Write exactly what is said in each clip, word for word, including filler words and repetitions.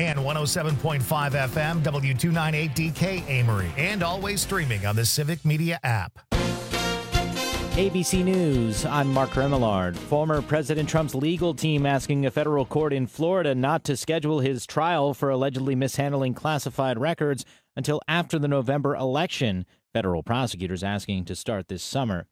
and one oh seven point five F M, W two ninety-eight D K Amory, and always streaming on the Civic Media app. A B C News, I'm Mark Remillard. Former President Trump's legal team asking a federal court in Florida not to schedule his trial for allegedly mishandling classified records until after the November election. Federal prosecutors asking to start this summer.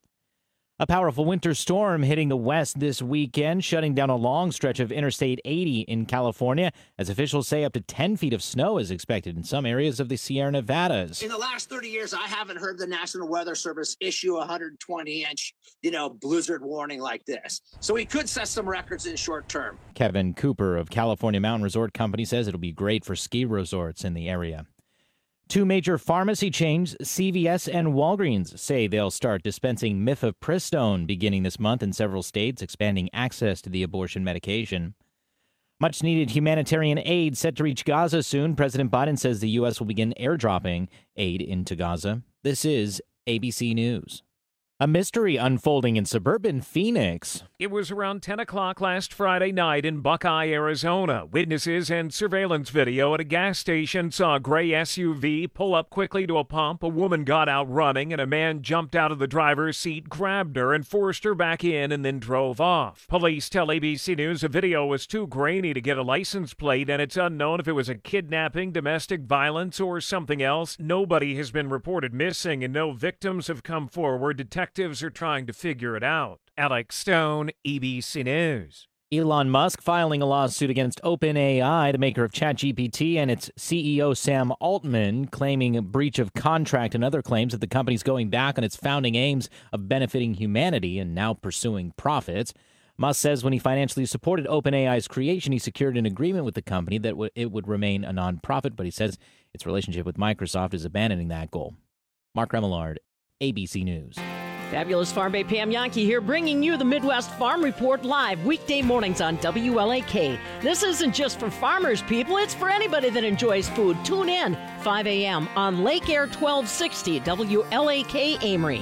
A powerful winter storm hitting the west this weekend, shutting down a long stretch of Interstate eighty in California, as officials say up to ten feet of snow is expected in some areas of the Sierra Nevadas. In the last thirty years, I haven't heard the National Weather Service issue a one hundred twenty inch, you know, blizzard warning like this. So we could set some records in short term. Kevin Cooper of California Mountain Resort Company says it'll be great for ski resorts in the area. Two major pharmacy chains, C V S and Walgreens, say they'll start dispensing mifepristone beginning this month in several states, expanding access to the abortion medication. Much-needed humanitarian aid set to reach Gaza soon. President Biden says the U S will begin airdropping aid into Gaza. This is A B C News. A mystery unfolding in suburban Phoenix. It was around ten o'clock last Friday night in Buckeye, Arizona. Witnesses and surveillance video at a gas station saw a gray S U V pull up quickly to a pump. A woman got out running, and a man jumped out of the driver's seat, grabbed her, and forced her back in and then drove off. Police tell A B C News the video was too grainy to get a license plate, and it's unknown if it was a kidnapping, domestic violence, or something else. Nobody has been reported missing, and no victims have come forward. Detectives are trying to figure it out. Alex Stone, A B C News. Elon Musk filing a lawsuit against OpenAI, the maker of ChatGPT, and its C E O Sam Altman, claiming a breach of contract and other claims that the company's going back on its founding aims of benefiting humanity and now pursuing profits. Musk says when he financially supported OpenAI's creation, he secured an agreement with the company that w- it would remain a nonprofit, but he says its relationship with Microsoft is abandoning that goal. Mark Remillard, A B C News. Fabulous Farm Bay Pam Yankee here, bringing you the Midwest Farm Report live weekday mornings on W L A K. This isn't just for farmers, people. It's for anybody that enjoys food. Tune in five a.m. on Lake Air twelve sixty W L A K Amory.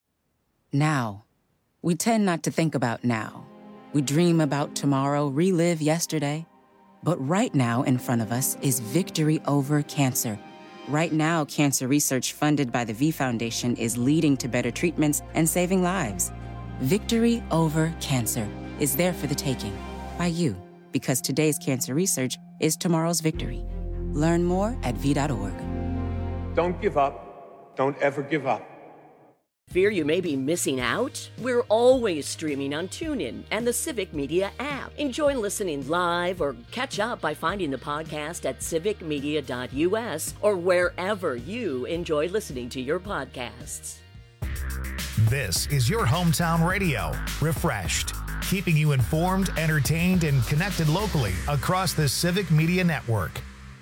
Now. We tend not to think about now. We dream about tomorrow, relive yesterday. But right now in front of us is victory over cancer. Right now, cancer research funded by the V Foundation is leading to better treatments and saving lives. Victory over cancer is there for the taking by you, because today's cancer research is tomorrow's victory. Learn more at v dot org. Don't give up. Don't ever give up. Fear you may be missing out? We're always streaming on TuneIn and the Civic Media app. Enjoy listening live or catch up by finding the podcast at civic media dot u s or wherever you enjoy listening to your podcasts. This is your hometown radio, refreshed, keeping you informed, entertained, and connected locally across the Civic Media Network.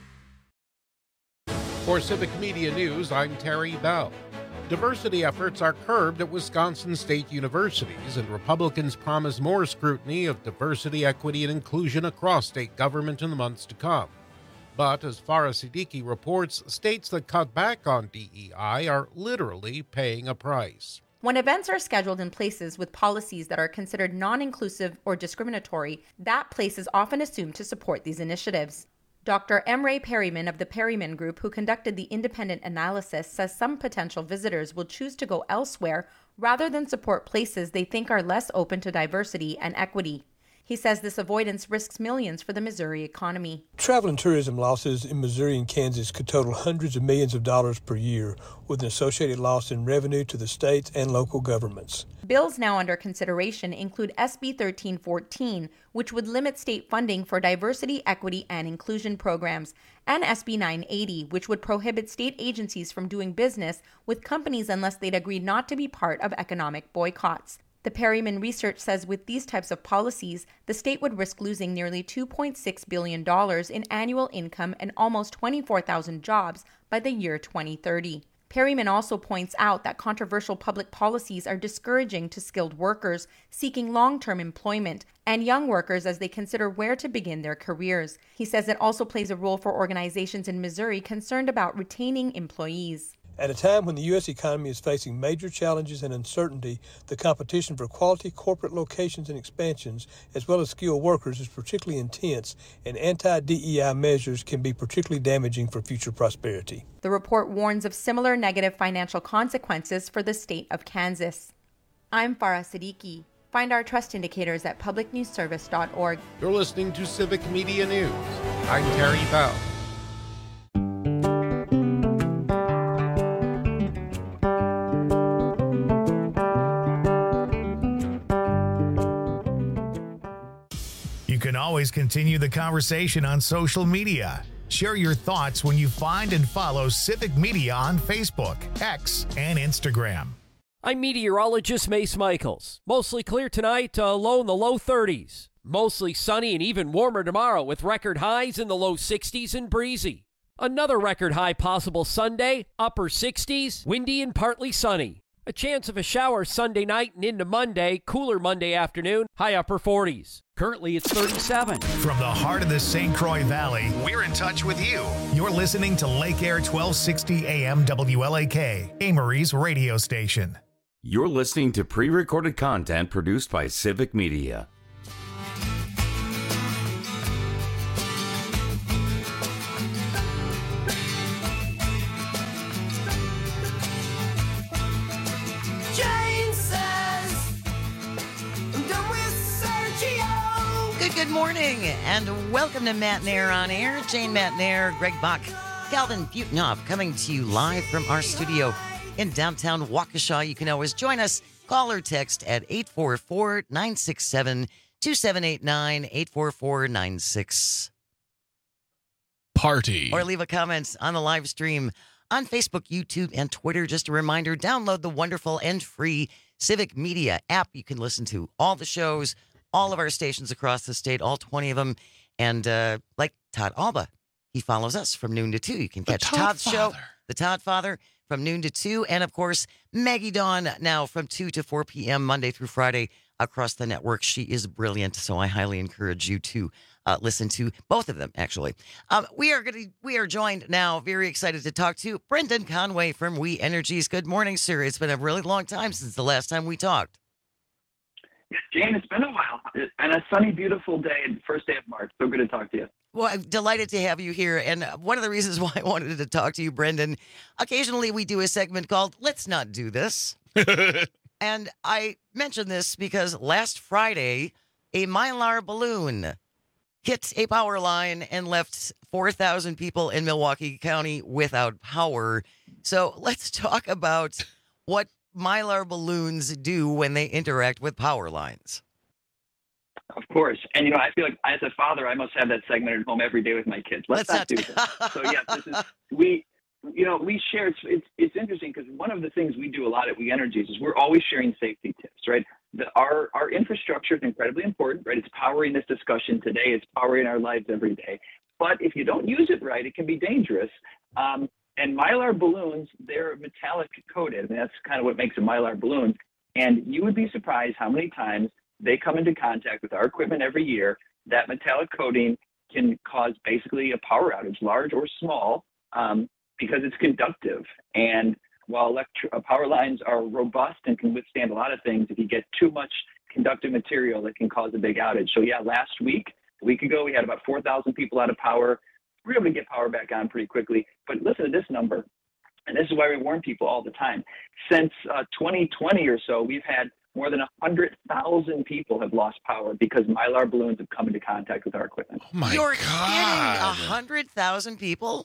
For Civic Media News, I'm Terry Bell. Diversity efforts are curbed at Wisconsin state universities, and Republicans promise more scrutiny of diversity, equity, and inclusion across state government in the months to come. But, as Farah Siddiqui reports, states that cut back on D E I are literally paying a price. When events are scheduled in places with policies that are considered non-inclusive or discriminatory, that place is often assumed to support these initiatives. Doctor M. Ray Perryman of the Perryman Group, who conducted the independent analysis, says some potential visitors will choose to go elsewhere rather than support places they think are less open to diversity and equity. He says this avoidance risks millions for the Missouri economy. Travel and tourism losses in Missouri and Kansas could total hundreds of millions of dollars per year, with an associated loss in revenue to the states and local governments. Bills now under consideration include S B thirteen fourteen, which would limit state funding for diversity, equity, and inclusion programs, and S B nine eighty, which would prohibit state agencies from doing business with companies unless they'd agreed not to be part of economic boycotts. The Perryman research says with these types of policies, the state would risk losing nearly two point six billion dollars in annual income and almost twenty-four thousand jobs by the year twenty thirty. Perryman also points out that controversial public policies are discouraging to skilled workers seeking long-term employment and young workers as they consider where to begin their careers. He says it also plays a role for organizations in Missouri concerned about retaining employees. At a time when the U S economy is facing major challenges and uncertainty, the competition for quality corporate locations and expansions, as well as skilled workers, is particularly intense, and anti-D E I measures can be particularly damaging for future prosperity. The report warns of similar negative financial consequences for the state of Kansas. I'm Farah Siddiqui. Find our trust indicators at public news service dot org. You're listening to Civic Media News. I'm Terry Bell. You can always continue the conversation on social media. Share your thoughts when you find and follow Civic Media on Facebook, X, and Instagram. I'm meteorologist Mace Michaels. Mostly clear tonight, uh, low in the low thirties. Mostly sunny and even warmer tomorrow with record highs in the low sixties and breezy. Another record high possible Sunday, upper sixties, windy and partly sunny. A chance of a shower Sunday night and into Monday, cooler Monday afternoon, high upper forties. Currently it's thirty-seven. From the heart of the Saint Croix Valley, we're in touch with you. You're listening to Lake Air twelve sixty A M W L A K, Amory's radio station. You're listening to pre-recorded content produced by Civic Media. Good morning, and welcome to Matt Nair on Air. Jane Matt Nair, Greg Bach, Calvin Butenhoff coming to you live from our studio in downtown Waukesha. You can always join us. Call or text at eight four four, nine six seven, two seven eight nine, eight four four nine six. Party. Or leave a comment on the live stream on Facebook, YouTube, and Twitter. Just a reminder, download the wonderful and free Civic Media app. You can listen to all the shows, all of our stations across the state, all twenty of them. And uh, like Todd Alba, he follows us from noon to two. You can catch Todd's show, The Todd Father, from noon to two. And, of course, Maggie Dawn now from two to four p.m. Monday through Friday across the network. She is brilliant, so I highly encourage you to uh, listen to both of them, actually. Um, we are gonna, we are joined now, very excited to talk to Brendan Conway from We Energies. Good morning, sir. It's been a really long time since the last time we talked. Jane, it's been a while, and a sunny, beautiful day, first day of March. So good to talk to you. Well, I'm delighted to have you here, and one of the reasons why I wanted to talk to you, Brendan, occasionally we do a segment called Let's Not Do This. And I mention this because last Friday, a Mylar balloon hit a power line and left four thousand people in Milwaukee County without power. So let's talk about what Mylar balloons do when they interact with power lines. Of course. And, you know, I feel like as a father, I must have that segment at home every day with my kids. Let's, Let's not, not do this. So, yeah, this is, we, you know, we share, it's, it's, it's interesting because one of the things we do a lot at We Energies is we're always sharing safety tips, right? The, our, our infrastructure is incredibly important, right? It's powering this discussion today. It's powering our lives every day. But if you don't use it right, it can be dangerous. Um, And Mylar balloons, they're metallic coated. And that's kind of what makes a Mylar balloon. And you would be surprised how many times they come into contact with our equipment every year. That metallic coating can cause basically a power outage, large or small, um, because it's conductive. And while electri- power lines are robust and can withstand a lot of things, if you get too much conductive material, it can cause a big outage. So yeah, last week, a week ago, we had about four thousand people out of power. We were able to get power back on pretty quickly. But listen to this number, and this is why we warn people all the time. Since uh, twenty twenty or so, we've had more than one hundred thousand people have lost power because Mylar balloons have come into contact with our equipment. Oh my You're God. kidding? one hundred thousand people?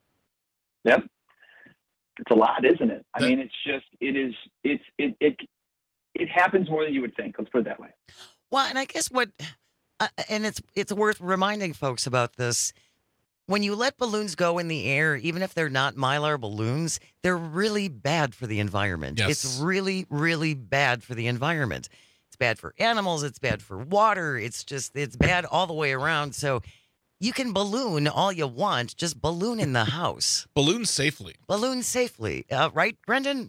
Yep. It's a lot, isn't it? I mean, it's just, it is, it's, it, it, it happens more than you would think. Let's put it that way. Well, and I guess what, uh, and it's it's worth reminding folks about this. When you let balloons go in the air, even if they're not Mylar balloons, they're really bad for the environment. Yes. It's really, really bad for the environment. It's bad for animals. It's bad for water. It's just, it's bad all the way around. So you can balloon all you want. Just balloon in the house. Balloon safely. Balloon safely. Uh, right, Brendan?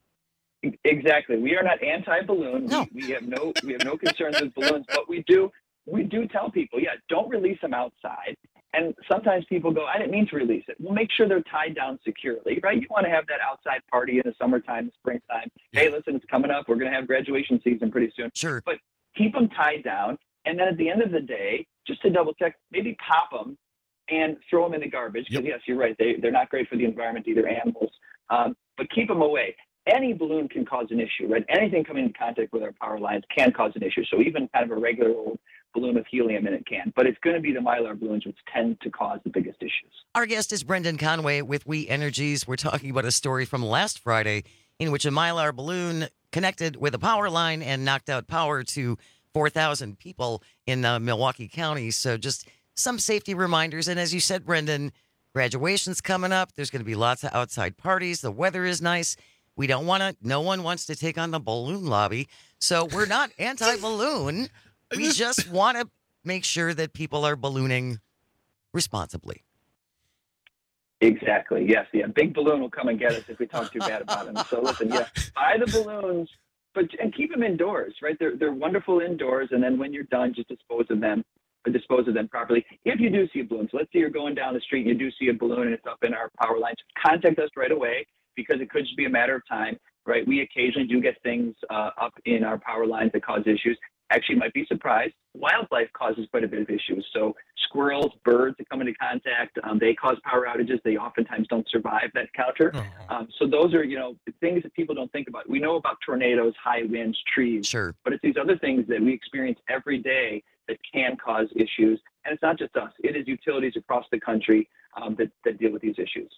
Exactly. We are not anti-balloon. No. We, we have no we have no concerns with balloons, but we do we do tell people, yeah, don't release them outside. And sometimes people go, I didn't mean to release it. Well, make sure they're tied down securely, right? You want to have that outside party in the summertime, the springtime. Yeah. Hey, listen, it's coming up. We're going to have graduation season pretty soon. Sure. But keep them tied down. And then at the end of the day, just to double check, maybe pop them and throw them in the garbage. Because, yep. yes, you're right. They, they're not great for the environment, either animals. Um, but keep them away. Any balloon can cause an issue, right? Anything coming in contact with our power lines can cause an issue. So even kind of a regular old balloon with helium in it can. But it's going to be the Mylar balloons which tend to cause the biggest issues. Our guest is Brendan Conway with We Energies. We're talking about a story from last Friday in which a Mylar balloon connected with a power line and knocked out power to four thousand people in uh, Milwaukee County. So just some safety reminders. And as you said, Brendan, graduation's coming up. There's going to be lots of outside parties. The weather is nice. We don't want to, no one wants to take on the balloon lobby. So we're not anti-balloon. We just want to make sure that people are ballooning responsibly. Exactly. Yes. Yeah. Big balloon will come and get us if we talk too bad about him. So listen, yeah, buy the balloons, but and keep them indoors, right? They're they're wonderful indoors. And then when you're done, just dispose of them, or dispose of them properly. If you do see a balloon, so let's say you're going down the street and you do see a balloon and it's up in our power lines, contact us right away because it could just be a matter of time, right? We occasionally do get things uh, up in our power lines that cause issues. Actually, you might be surprised. Wildlife causes quite a bit of issues. So squirrels, birds that come into contact, um, they cause power outages. They oftentimes don't survive that counter. Oh. Um, so those are, you know, things that people don't think about. We know about tornadoes, high winds, trees. Sure. But it's these other things that we experience every day that can cause issues. And it's not just us. It is utilities across the country um, that, that deal with these issues.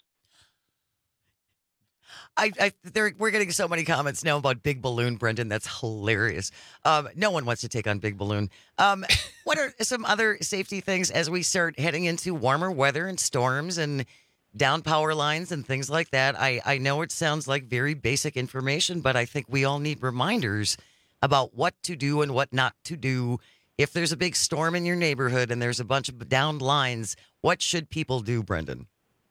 I, I we're getting so many comments now about Big Balloon, Brendan. That's hilarious. Um, no one wants to take on Big Balloon. Um, what are some other safety things as we start heading into warmer weather and storms and down power lines and things like that? I, I know it sounds like very basic information, but I think we all need reminders about what to do and what not to do. If there's a big storm in your neighborhood and there's a bunch of downed lines, what should people do, Brendan?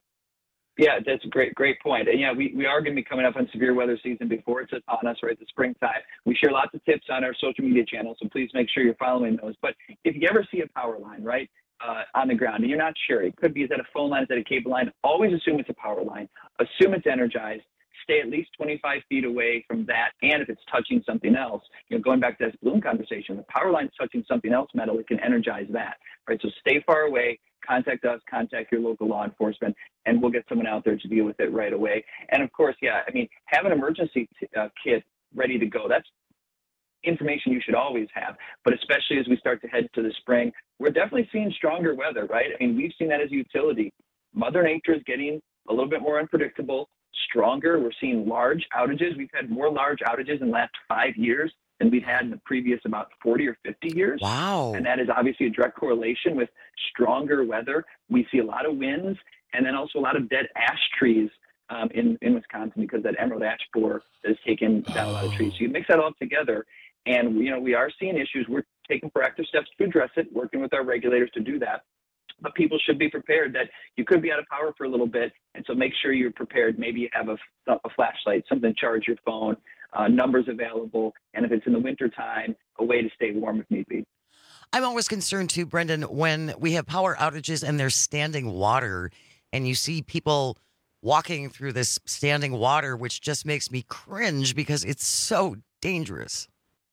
Yeah, that's a great, great point. And yeah, we, we are going to be coming up on severe weather season before it's upon us, right? The springtime. We share lots of tips on our social media channels, so please make sure you're following those. But if you ever see a power line, right, uh, on the ground, and you're not sure, it could be, is that a phone line, is that a cable line? Always assume it's a power line. Assume it's energized. Stay at least twenty-five feet away from that. And if it's touching something else, you know, going back to this balloon conversation, the power line's touching something else metal, it can energize that, right? So stay far away. Contact us, contact your local law enforcement, and we'll get someone out there to deal with it right away. And of course, yeah, I mean, have an emergency t- uh, kit ready to go. That's information you should always have, but especially as we start to head to the spring, we're definitely seeing stronger weather, right? I mean, we've seen that as a utility. Mother Nature is getting a little bit more unpredictable, stronger. We're seeing large outages. We've had more large outages in the last five years than we've had in the previous about forty or fifty years. Wow. And that is obviously a direct correlation with stronger weather. We see a lot of winds and then also a lot of dead ash trees um, in, in Wisconsin because that emerald ash borer has taken down a lot of trees. So you mix that all together and, you know, we are seeing issues. We're taking proactive steps to address it, working with our regulators to do that. But people should be prepared that you could be out of power for a little bit. And so make sure you're prepared. Maybe you have a, a flashlight, something to charge your phone, uh, numbers available. And if it's in the wintertime, a way to stay warm if need be. I'm always concerned too, Brendan, when we have power outages and there's standing water and you see people walking through this standing water, which just makes me cringe because it's so dangerous.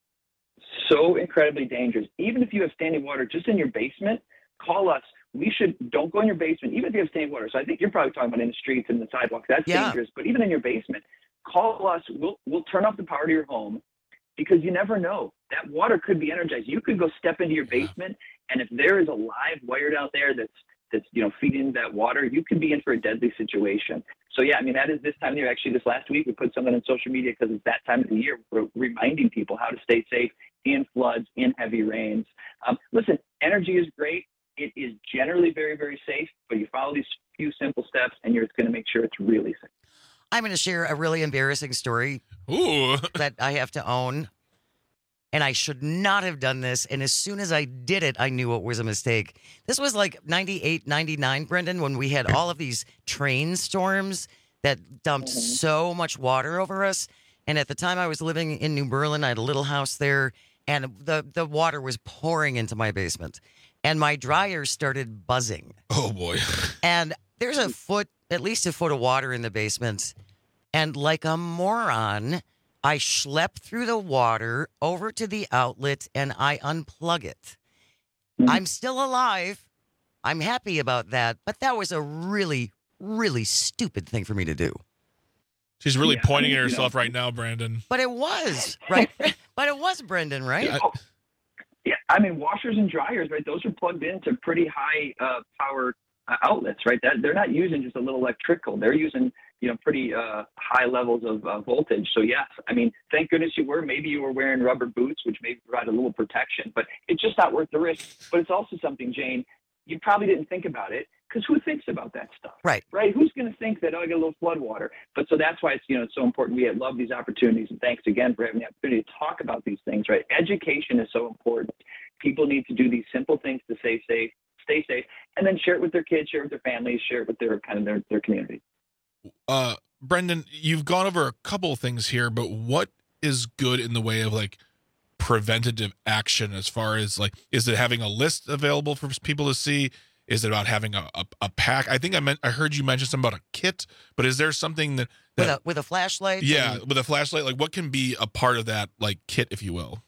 So incredibly dangerous. Even if you have standing water just in your basement, call us. We should, don't go in your basement, even if you have standing water. So I think you're probably talking about in the streets and the sidewalks. That's yeah. dangerous. But even in your basement, call us. We'll we'll turn off the power to your home because you never know. That water could be energized. You could go step into your basement, and if there is a live wire out there that's that's you know feeding that water, you could be in for a deadly situation. So yeah, I mean that is this time of year. Actually, this last week we put something on social media because it's that time of the year. We're reminding people how to stay safe in floods, in heavy rains. Um, listen, energy is great. It is generally very, very safe, but you follow these few simple steps and you're going to make sure it's really safe. I'm going to share a really embarrassing story Ooh. that I have to own. And I should not have done this. And as soon as I did it, I knew it was a mistake. This was like ninety-eight, ninety-nine, Brendan, when we had all of these train storms that dumped mm-hmm. so much water over us. And at the time I was living in New Berlin, I had a little house there, and the, the water was pouring into my basement. and my dryer started buzzing. Oh, boy. And there's a foot, at least a foot of water in the basement. And like a moron, I schlep through the water over to the outlet and I unplug it. Mm-hmm. I'm still alive. I'm happy about that. But that was a really, really stupid thing for me to do. She's really yeah, pointing I mean, at herself you know, right now, Brandon. But it was, right? But it was, Brendan, right? Yeah, I, yeah, I mean, washers and dryers, right? Those are plugged into pretty high uh, power uh, outlets, right? That they're not using just a little electrical. They're using, you know, pretty uh, high levels of uh, voltage. So yes, I mean, thank goodness you were. Maybe you were wearing rubber boots, which may provide a little protection, but it's just not worth the risk. But it's also something, Jane, you probably didn't think about it. Because who thinks about that stuff? Right. Right. Who's going to think that, oh, I get a little flood water? But so that's why it's, you know, it's so important. We love these opportunities. And thanks again for having the opportunity to talk about these things, right? Education is so important. People need to do these simple things to stay safe, stay safe, and then share it with their kids, share it with their families, share it with their kind of their, their community. Uh, Brendan, you've gone over a couple of things here, but what is good in the way of like preventative action as far as like, is it having a list available for people to see? Is it about having a, a, a pack? I think I meant I heard you mention something about a kit, but is there something that, that with a with a flashlight? Yeah, and... with a flashlight. Like what can be a part of that like kit, if you will?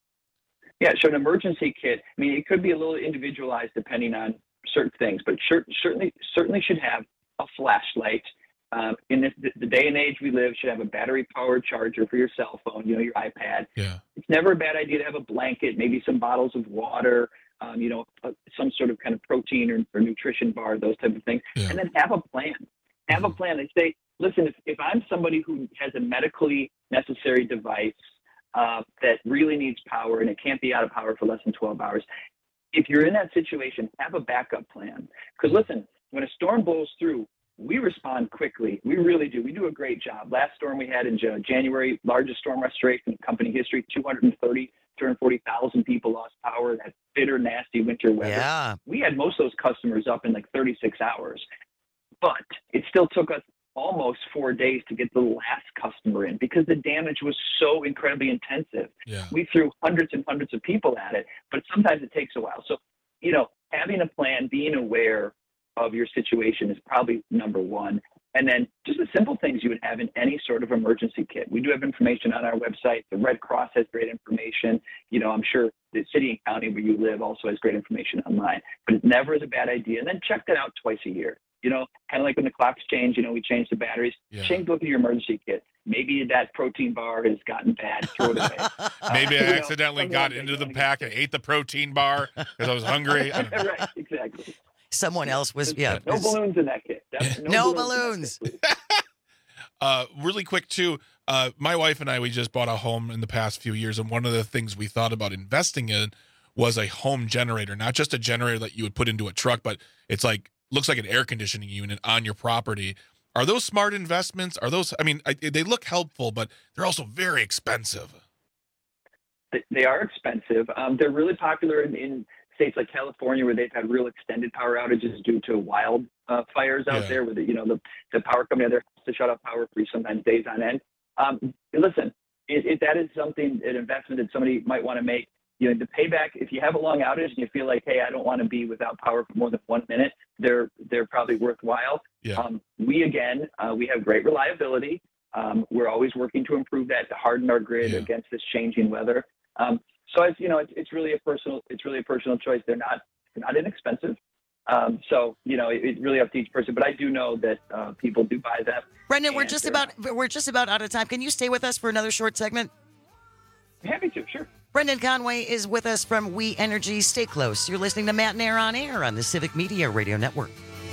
Yeah, so an emergency kit. I mean, it could be a little individualized depending on certain things, but sure, certainly certainly should have a flashlight. Um, in this the day and age we live, should have a battery powered charger for your cell phone. You know, your iPad. Yeah. It's never a bad idea to have a blanket, maybe some bottles of water. Um, you know, uh, some sort of kind of protein or, or nutrition bar, those type of things, yeah. And then have a plan. Have a plan. They say, listen, if, if I'm somebody who has a medically necessary device uh, that really needs power and it can't be out of power for less than twelve hours, if you're in that situation, have a backup plan. Because listen, when a storm blows through, we respond quickly. We really do. We do a great job. Last storm we had in January, largest storm restoration in company history, two hundred thirty, two hundred forty thousand people lost power. That bitter, nasty winter weather. Yeah. We had most of those customers up in like thirty-six hours. But it still took us almost four days to get the last customer in because the damage was so incredibly intensive. Yeah. We threw hundreds and hundreds of people at it, but sometimes it takes a while. So, you know, having a plan, being aware of your situation is probably number one. And then just the simple things you would have in any sort of emergency kit. We do have information on our website. The Red Cross has great information. You know, I'm sure the city and county where you live also has great information online. But it never is a bad idea. And then check that out twice a year. You know, kind of like when the clocks change, you know, we change the batteries. Yeah. Change look at your emergency kit. Maybe that protein bar has gotten bad. Throw it away. Maybe uh, I accidentally know, got into the pack and ate the protein bar because I was hungry. I right, exactly. Someone else was, yeah. No balloons in that kit. No, no balloons. balloons. uh, really quick, too, uh, my wife and I, we just bought a home in the past few years, and one of the things we thought about investing in was a home generator, not just a generator that you would put into a truck, but it's like, looks like an air conditioning unit on your property. Are those smart investments? Are those, I mean, I, they look helpful, but they're also very expensive. They are expensive. Um, they're really popular in, in states like California, where they've had real extended power outages due to wild uh, fires out yeah. there, where the, you know the, the power company out there has to shut off power for sometimes days on end. Um, listen, if, if that is something, an investment that somebody might want to make, you know, the payback. If you have a long outage and you feel like, hey, I don't want to be without power for more than one minute, they're they're probably worthwhile. Yeah. Um, we again, uh, we have great reliability. Um, we're always working to improve that, to harden our grid yeah. against this changing weather. Um, So it's, you know, it's, it's really a personal, it's really a personal choice. They're not, they're not inexpensive. Um, so, you know, it, it's really up to each person, but I do know that uh, people do buy them. Brendan, we're just about, we're just about out of time. Can you stay with us for another short segment? Happy to, sure. Brendan Conway is with us from We Energy. Stay close. You're listening to Matt and Air on Air on the Civic Media Radio Network.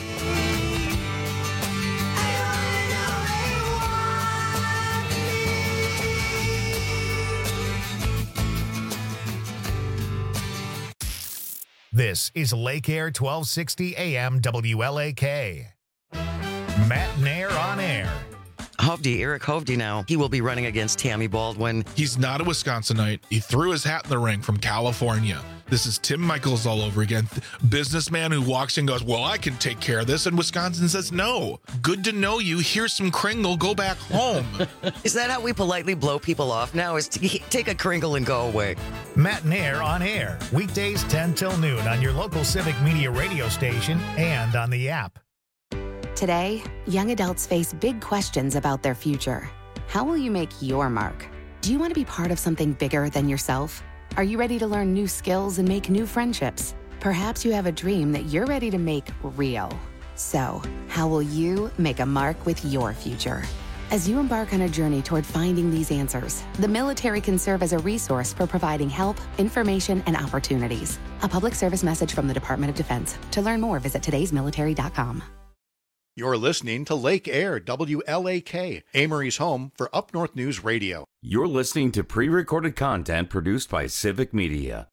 This is Lake Air twelve sixty A M W L A K. Matt and Air on Air. Hovde, Eric Hovde now. He will be running against Tammy Baldwin. He's not a Wisconsinite. He threw his hat in the ring from California. This is Tim Michaels all over again. Businessman who walks in and goes, well, I can take care of this. And Wisconsin says, no. Good to know you. Here's some Kringle. Go back home. Is that how we politely blow people off now? Is to take a Kringle and go away? Matt and Air on air. Weekdays ten till noon on your local Civic Media radio station and on the app. Today, young adults face big questions about their future. How will you make your mark? Do you want to be part of something bigger than yourself? Are you ready to learn new skills and make new friendships? Perhaps you have a dream that you're ready to make real. So, how will you make a mark with your future? As you embark on a journey toward finding these answers, the military can serve as a resource for providing help, information, and opportunities. A public service message from the Department of Defense. To learn more, visit todays military dot com. You're listening to Lake Air, W L A K, Amory's home for Up North News Radio. You're listening to pre-recorded content produced by Civic Media.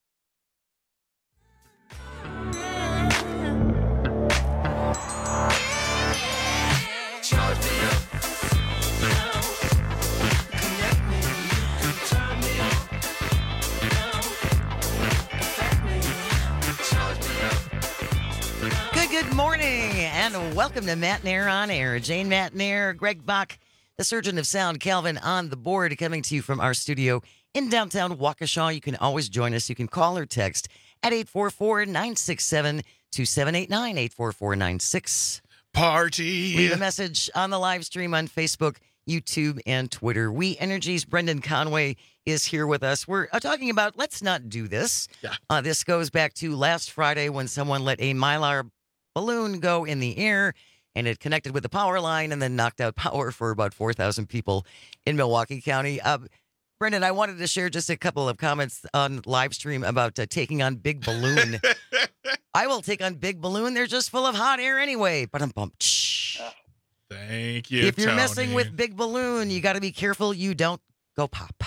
Good morning, and welcome to Matt and Air on Air. Jane Matt and Air, Greg Bach, the Surgeon of Sound, Calvin on the board, coming to you from our studio in downtown Waukesha. You can always join us. You can call or text at eight four four, nine six seven, two seven eight nine, eight four four nine six. Party. Leave a message on the live stream on Facebook, YouTube, and Twitter. We Energy's Brendan Conway is here with us. We're uh, talking about Let's Not Do This. Yeah. Uh, this goes back to last Friday when someone let a Mylar balloon go in the air, and it connected with the power line and then knocked out power for about four thousand people in Milwaukee County. Uh, Brendan, I wanted to share just a couple of comments on live stream about uh, taking on Big Balloon. I will take on Big Balloon. They're just full of hot air anyway. But I'm bumped. Thank you, If you're Tony. messing with Big Balloon, you got to be careful you don't go pop.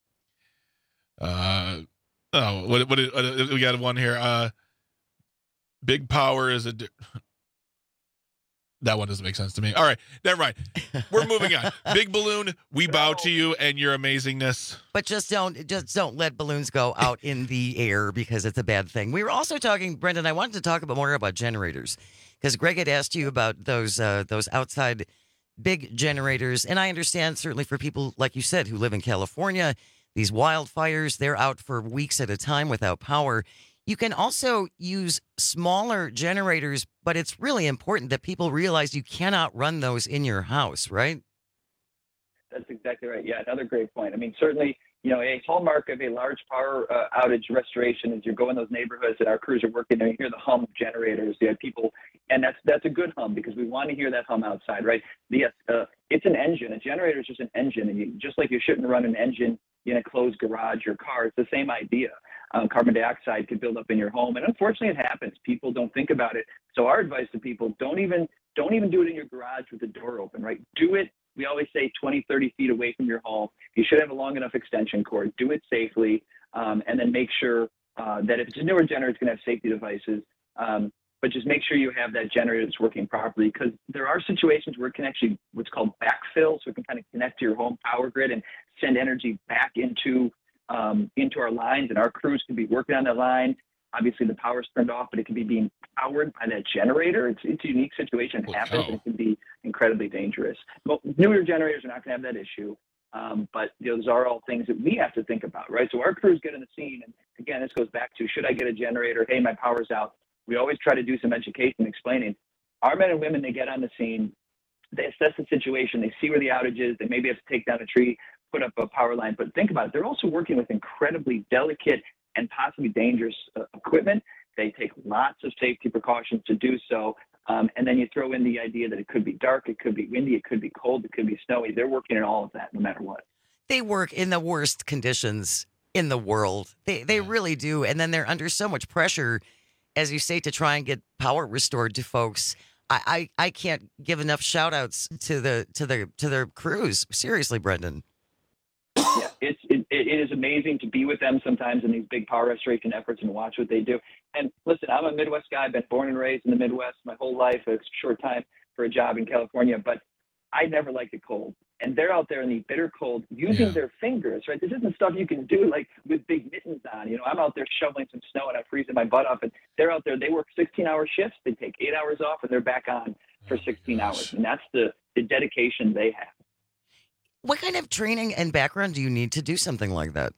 Uh, oh, what, what, what, we got one here. Uh, Big power is a. Di- that one doesn't make sense to me. All right, never mind. We're moving on. Big Balloon, we bow to you and your amazingness. But just don't, just don't let balloons go out in the air because it's a bad thing. We were also talking, Brendan. I wanted to talk about more about generators because Greg had asked you about those uh, those outside big generators, and I understand certainly for people like you said who live in California, these wildfires, they're out for weeks at a time without power. You can also use smaller generators, but it's really important that people realize you cannot run those in your house, right? That's exactly right. Yeah, another great point. I mean, certainly, you know, a hallmark of a large power uh, outage restoration is you go in those neighborhoods and our crews are working and you hear the hum of generators. You have people, and that's that's a good hum because we want to hear that hum outside, right? Yes, uh, it's an engine. A generator is just an engine, and you, just like you shouldn't run an engine in a closed garage or car, it's the same idea. Um, carbon dioxide could build up in your home, and unfortunately, it happens. People don't think about it. So our advice to people: don't even don't even do it in your garage with the door open, right? Do it. We always say twenty, thirty feet away from your home. You should have a long enough extension cord. Do it safely, um, and then make sure uh, that if it's a newer generator, it's going to have safety devices. Um, but just make sure you have that generator that's working properly, because there are situations where it can actually what's called backfill, so it can kind of connect to your home power grid and send energy back into um, into our lines, and our crews can be working on that line. Obviously, the power's turned off, but it can be being powered by that generator. It's, it's a unique situation. It happens, and it can be incredibly dangerous. Well, newer generators are not going to have that issue, um, but you know, those are all things that we have to think about, right? So our crews get in the scene, and again, this goes back to, should I get a generator? Hey, my power's out. We always try to do some education explaining. Our men and women, they get on the scene, they assess the situation, they see where the outage is, they maybe have to take down a tree, put up a power line, but think about it. They're also working with incredibly delicate and possibly dangerous uh, equipment. They take lots of safety precautions to do so. Um, and then you throw in the idea that it could be dark, it could be windy, it could be cold, it could be snowy. They're working in all of that no matter what. They work in the worst conditions in the world. They they really do. And then they're under so much pressure, as you say, to try and get power restored to folks. I, I, I can't give enough shout outs to the to the to their crews. Seriously, Brendan. Yeah, it's it, it is amazing to be with them sometimes in these big power restoration efforts and watch what they do. And listen, I'm a Midwest guy. I've been born and raised in the Midwest my whole life. It's a short time for a job in California, but I never liked it cold. And they're out there in the bitter cold using Yeah. their fingers, right? This isn't stuff you can do like with big mittens on. You know, I'm out there shoveling some snow and I'm freezing my butt off, and they're out there, they work sixteen hour shifts. They take eight hours off and they're back on for sixteen hours. And that's the, the dedication they have. What kind of training and background do you need to do something like that?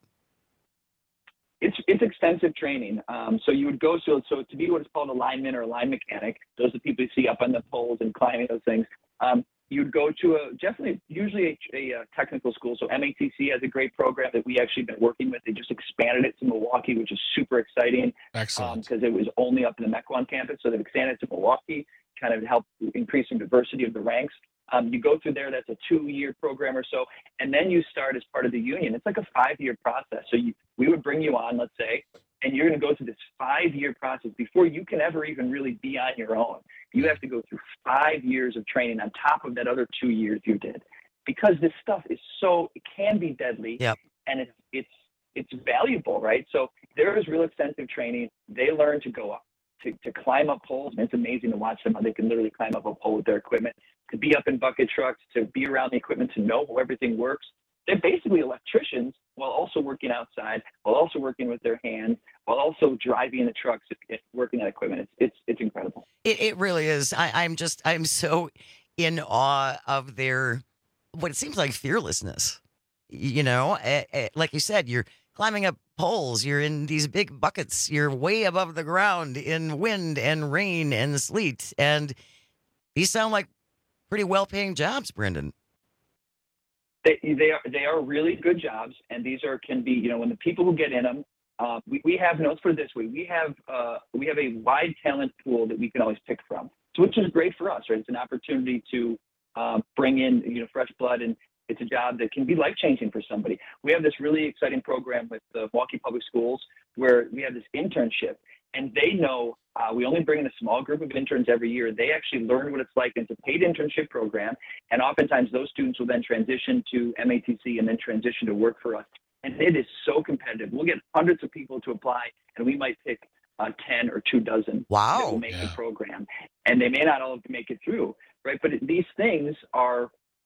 It's it's extensive training. Um, so you would go so so to be what is called a lineman or a line mechanic. Those are the people you see up on the poles and climbing those things. Um, you'd go to a definitely usually a, a, a technical school. So M A T C has a great program that we actually been working with. They just expanded it to Milwaukee, which is super exciting. Excellent. Because um, it was only up in the Mequon campus, so they've expanded to Milwaukee, kind of help increase some diversity of the ranks. Um, you go through there, that's a two-year program or so, and then you start as part of the union. It's like a five-year process. So you, we would bring you on, let's say, and you're going to go through this five-year process before you can ever even really be on your own. You have to go through five years of training on top of that other two years you did, because this stuff is so, it can be deadly, yep. and it's, it's, it's valuable, right? So there is real extensive training. They learn to go up, to, to climb up poles, and it's amazing to watch them how they can literally climb up a pole with their equipment, to be up in bucket trucks, to be around the equipment, to know how everything works. They're basically electricians while also working outside, while also working with their hands, while also driving the trucks, working that equipment. It's it's, it's incredible. It, it really is. I, I'm just, I'm so in awe of their, what it seems like fearlessness. You know, eh, eh, like you said, you're climbing up poles, you're in these big buckets, you're way above the ground in wind and rain and sleet. And these sound like pretty well-paying jobs, Brendan. They, they are they are really good jobs, and these are can be, you know, when the people who get in them, uh, we, we have, no, let's put it this way, we have uh, we have a wide talent pool that we can always pick from, so which is great for us, right? It's an opportunity to um, bring in, you know, fresh blood, and it's a job that can be life-changing for somebody. We have this really exciting program with the Milwaukee Public Schools where we have this internship, and they know uh, we only bring in a small group of interns every year. They actually learn what it's like. It's a paid internship program, and oftentimes those students will then transition to M A T C and then transition to work for us. And it is so competitive. We'll get hundreds of people to apply, and we might pick uh, ten or two dozen wow. that will make yeah. the program. And they may not all make it through, right? But these things are,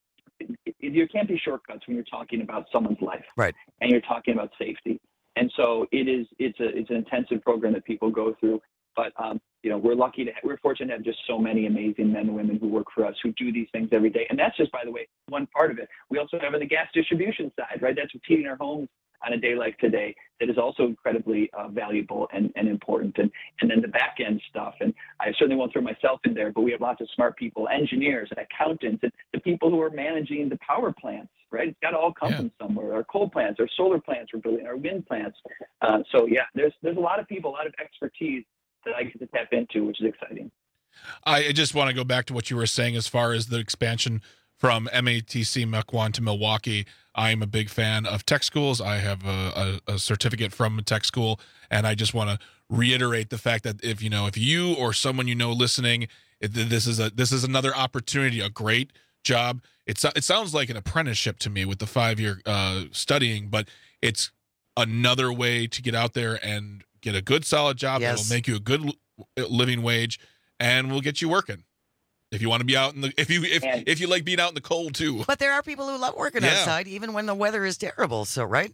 you can't be shortcuts when you're talking about someone's life, right? And you're talking about safety. And so it is. It's a. It's an intensive program that people go through. But um, you know, we're lucky to. We're fortunate to have just so many amazing men and women who work for us who do these things every day. And that's just, by the way, one part of it. We also have on the gas distribution side, right? That's what's heating our homes on a day like today. That is also incredibly uh, valuable and, and important. And and then the back end stuff. And I certainly won't throw myself in there, but we have lots of smart people, engineers and accountants, and the people who are managing the power plants. Right, it's got to all come yeah. from somewhere. Our coal plants, our solar plants we're building, our wind plants. Uh, so yeah, there's there's a lot of people, a lot of expertise that I get to tap into, which is exciting. I just want to go back to what you were saying as far as the expansion from M A T C Mequon to Milwaukee. I'm a big fan of tech schools. I have a, a, a certificate from a tech school, and I just want to reiterate the fact that if you know, if you or someone you know listening, it, this is a this is another opportunity, a great job. It's it sounds like an apprenticeship to me with the five year uh, studying, but it's another way to get out there and get a good solid job yes. that'll make you a good living wage, and will get you working. If you want to be out in the if you if and, if you like being out in the cold too. But there are people who love working yeah. outside even when the weather is terrible. So right.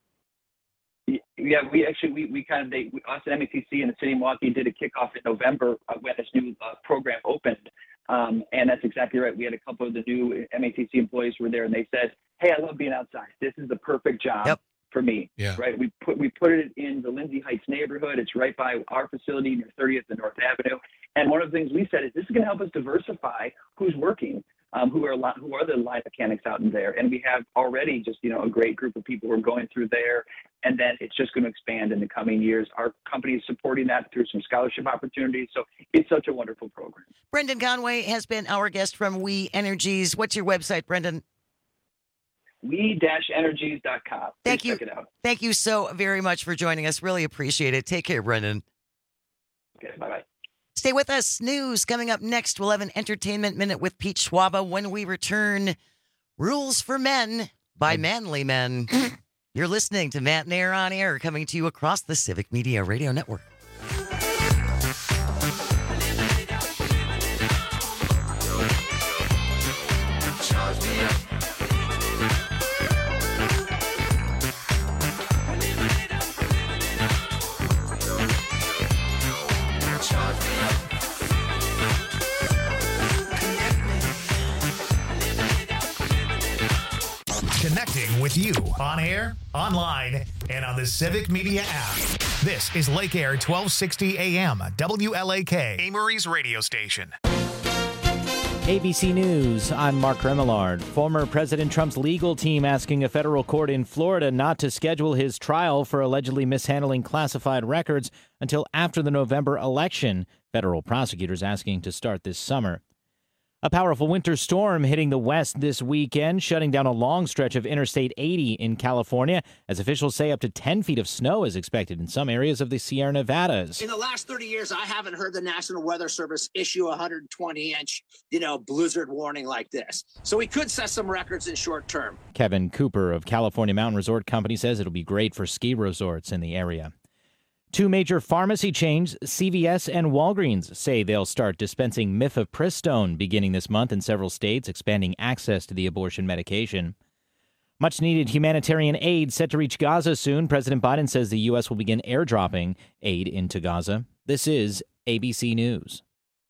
Yeah, we actually we, we kind of they us at M A T C and the city of Milwaukee did a kickoff in November uh, when this new uh, program opened. Um, and that's exactly right. We had a couple of the new M A T C employees who were there, and they said, "Hey, I love being outside. This is the perfect job yep. for me." Yeah. Right. We put we put it in the Lindsay Heights neighborhood. It's right by our facility near thirtieth and North Avenue. And one of the things we said is this is going to help us diversify who's working, um, who are who are the line mechanics out in there. And we have already just you know a great group of people who are going through there. And then it's just going to expand in the coming years. Our company is supporting that through some scholarship opportunities. So it's such a wonderful program. Brendan Conway has been our guest from We Energies. What's your website, Brendan? we dash energies dot com. Thank you. Check it out. Thank you so very much for joining us. Really appreciate it. Take care, Brendan. Okay, bye-bye. Stay with us. News coming up next. We'll have an entertainment minute with Pete Schwaba when we return. Rules for Men by Manly Men. You're listening to Matt and Air on Air, coming to you across the Civic Media Radio Network. with you on air, online, and on the Civic Media app. This is Lake Air twelve sixty A M, W L A K, Amory's radio station. A B C News, I'm Mark Remillard. Former President Trump's legal team asking a federal court in Florida not to schedule his trial for allegedly mishandling classified records until after the November election. Federal prosecutors asking to start this summer. A powerful winter storm hitting the west this weekend, shutting down a long stretch of Interstate eighty in California, as officials say up to ten feet of snow is expected in some areas of the Sierra Nevadas. In the last thirty years, I haven't heard the National Weather Service issue a one hundred twenty inch, you know, blizzard warning like this. So we could set some records in short term. Kevin Cooper of California Mountain Resort Company says it'll be great for ski resorts in the area. Two major pharmacy chains, C V S and Walgreens, say they'll start dispensing mifepristone beginning this month in several states, expanding access to the abortion medication. Much-needed humanitarian aid set to reach Gaza soon. President Biden says the U S will begin airdropping aid into Gaza. This is A B C News.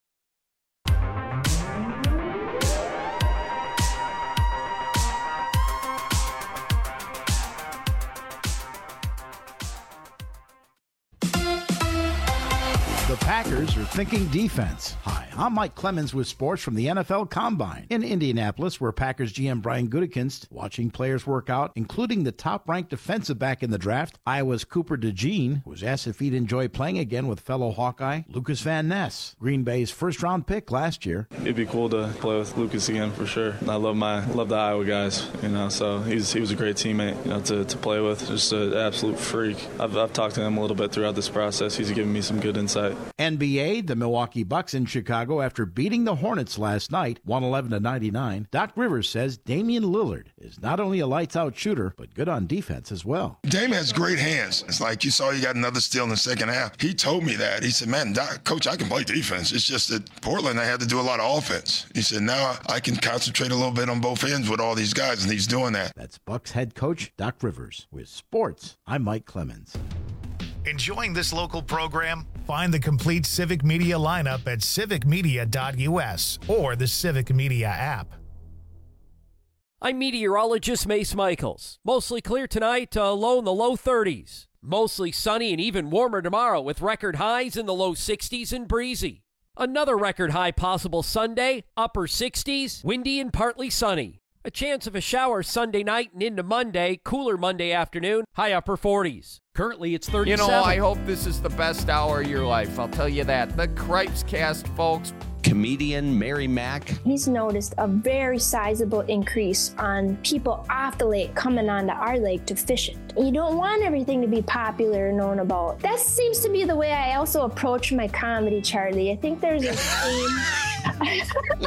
The Packers are thinking defense. Hi, I'm Mike Clemens with sports from the N F L Combine. In Indianapolis, where Packers G M Brian Gutekunst watching players work out, including the top-ranked defensive back in the draft, Iowa's Cooper DeJean, was asked if he'd enjoy playing again with fellow Hawkeye Lucas Van Ness, Green Bay's first-round pick last year. It'd be cool to play with Lucas again for sure. I love my love the Iowa guys, you know. So he's he was a great teammate, you know, to, to play with. Just an absolute freak. I've I've talked to him a little bit throughout this process. He's given me some good insight. N B A, the Milwaukee Bucks in Chicago after beating the Hornets last night, one eleven to ninety-nine. Doc Rivers says Damian Lillard is not only a lights-out shooter, but good on defense as well. Dame has great hands. It's like you saw you got another steal in the second half. He told me that. He said, man, Doc, Coach, I can play defense. It's just that Portland, I had to do a lot of offense. He said, now I can concentrate a little bit on both ends with all these guys, and he's doing that. That's Bucks head coach Doc Rivers. With sports, I'm Mike Clemens. Enjoying this local program? Find the complete Civic Media lineup at civic media dot U S or the Civic Media app. I'm meteorologist Mace Michaels. Mostly clear tonight, uh, low in the low thirties. Mostly sunny and even warmer tomorrow with record highs in the low sixties and breezy. Another record high possible Sunday, upper sixties, windy and partly sunny. A chance of a shower Sunday night and into Monday, cooler Monday afternoon, high upper forties. Currently, it's thirty-seven. You know, I hope this is the best hour of your life. I'll tell you that. The Cripes Cast, folks. Comedian Mary Mack. He's noticed a very sizable increase on people off the lake coming onto our lake to fish it. You don't want everything to be popular and known about. That seems to be the way I also approach my comedy, Charlie. I think there's a theme.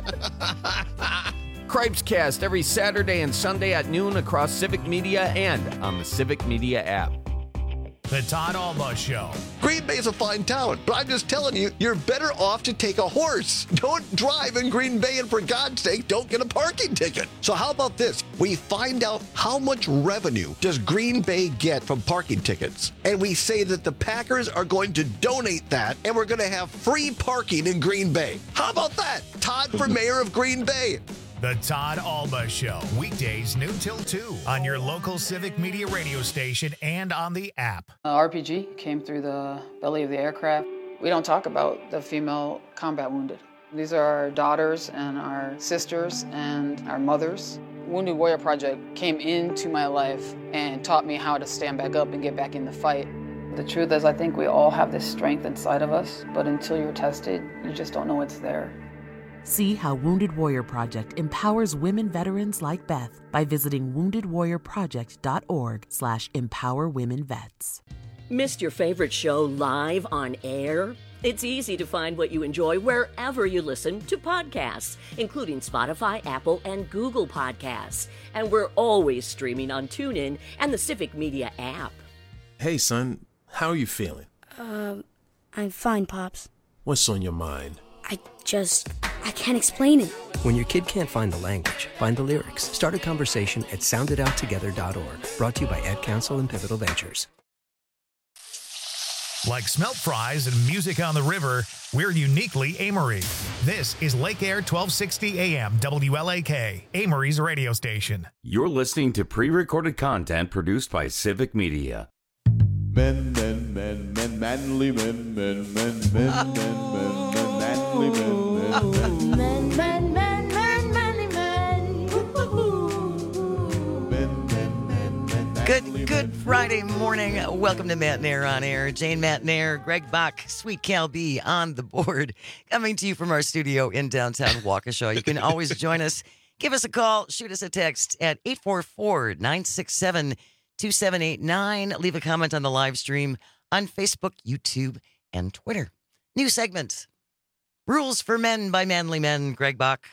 Cripes Cast every Saturday and Sunday at noon across Civic Media and on the Civic Media app. The Todd Alba Show. Green Bay's a fine town, but I'm just telling you, you're better off to take a horse. Don't drive in Green Bay, and for God's sake, don't get a parking ticket. So how about this? We find out how much revenue does Green Bay get from parking tickets, and we say that the Packers are going to donate that, and we're going to have free parking in Green Bay. How about that? Todd for mayor of Green Bay. The Todd Alba Show, weekdays noon till two on your local Civic Media radio station and on the app. Uh, R P G came through the belly of the aircraft. We don't talk about the female combat wounded. These are our daughters and our sisters and our mothers. Wounded Warrior Project came into my life and taught me how to stand back up and get back in the fight. The truth is, I think we all have this strength inside of us, but until you're tested, you just don't know it's there. See how Wounded Warrior Project empowers women veterans like Beth by visiting wounded warrior project dot org slash empower women vets. Missed your favorite show live on air? It's easy to find what you enjoy wherever you listen to podcasts, including Spotify, Apple, and Google Podcasts. And we're always streaming on TuneIn and the Civic Media app. Hey, son, how are you feeling? Um, I'm fine, Pops. What's on your mind? I just, I can't explain it. When your kid can't find the language, find the lyrics. Start a conversation at sound it out together dot org. Brought to you by Ad Council and Pivotal Ventures. Like smelt fries and music on the river, we're uniquely Amory. This is Lake Air twelve sixty A M W L A K, Amory's radio station. You're listening to pre-recorded content produced by Civic Media. Men, men, men, men, manly men, men, men, men, men, men, men, manly men, men, men, men, men, men, men, manly men. men, men, men, men, Good, good Friday morning. Welcome to Matt Nair on Air. Jane Matt Nair, Greg Bach, Sweet Cal B on the board. Coming to you from our studio in downtown Waukesha. You can always join us. Give us a call. Shoot us a text at eight four four, nine six seven, two seven eight nine. Leave a comment on the live stream on Facebook, YouTube, and Twitter. New segment. Rules for Men by Manly Men. Greg Bach.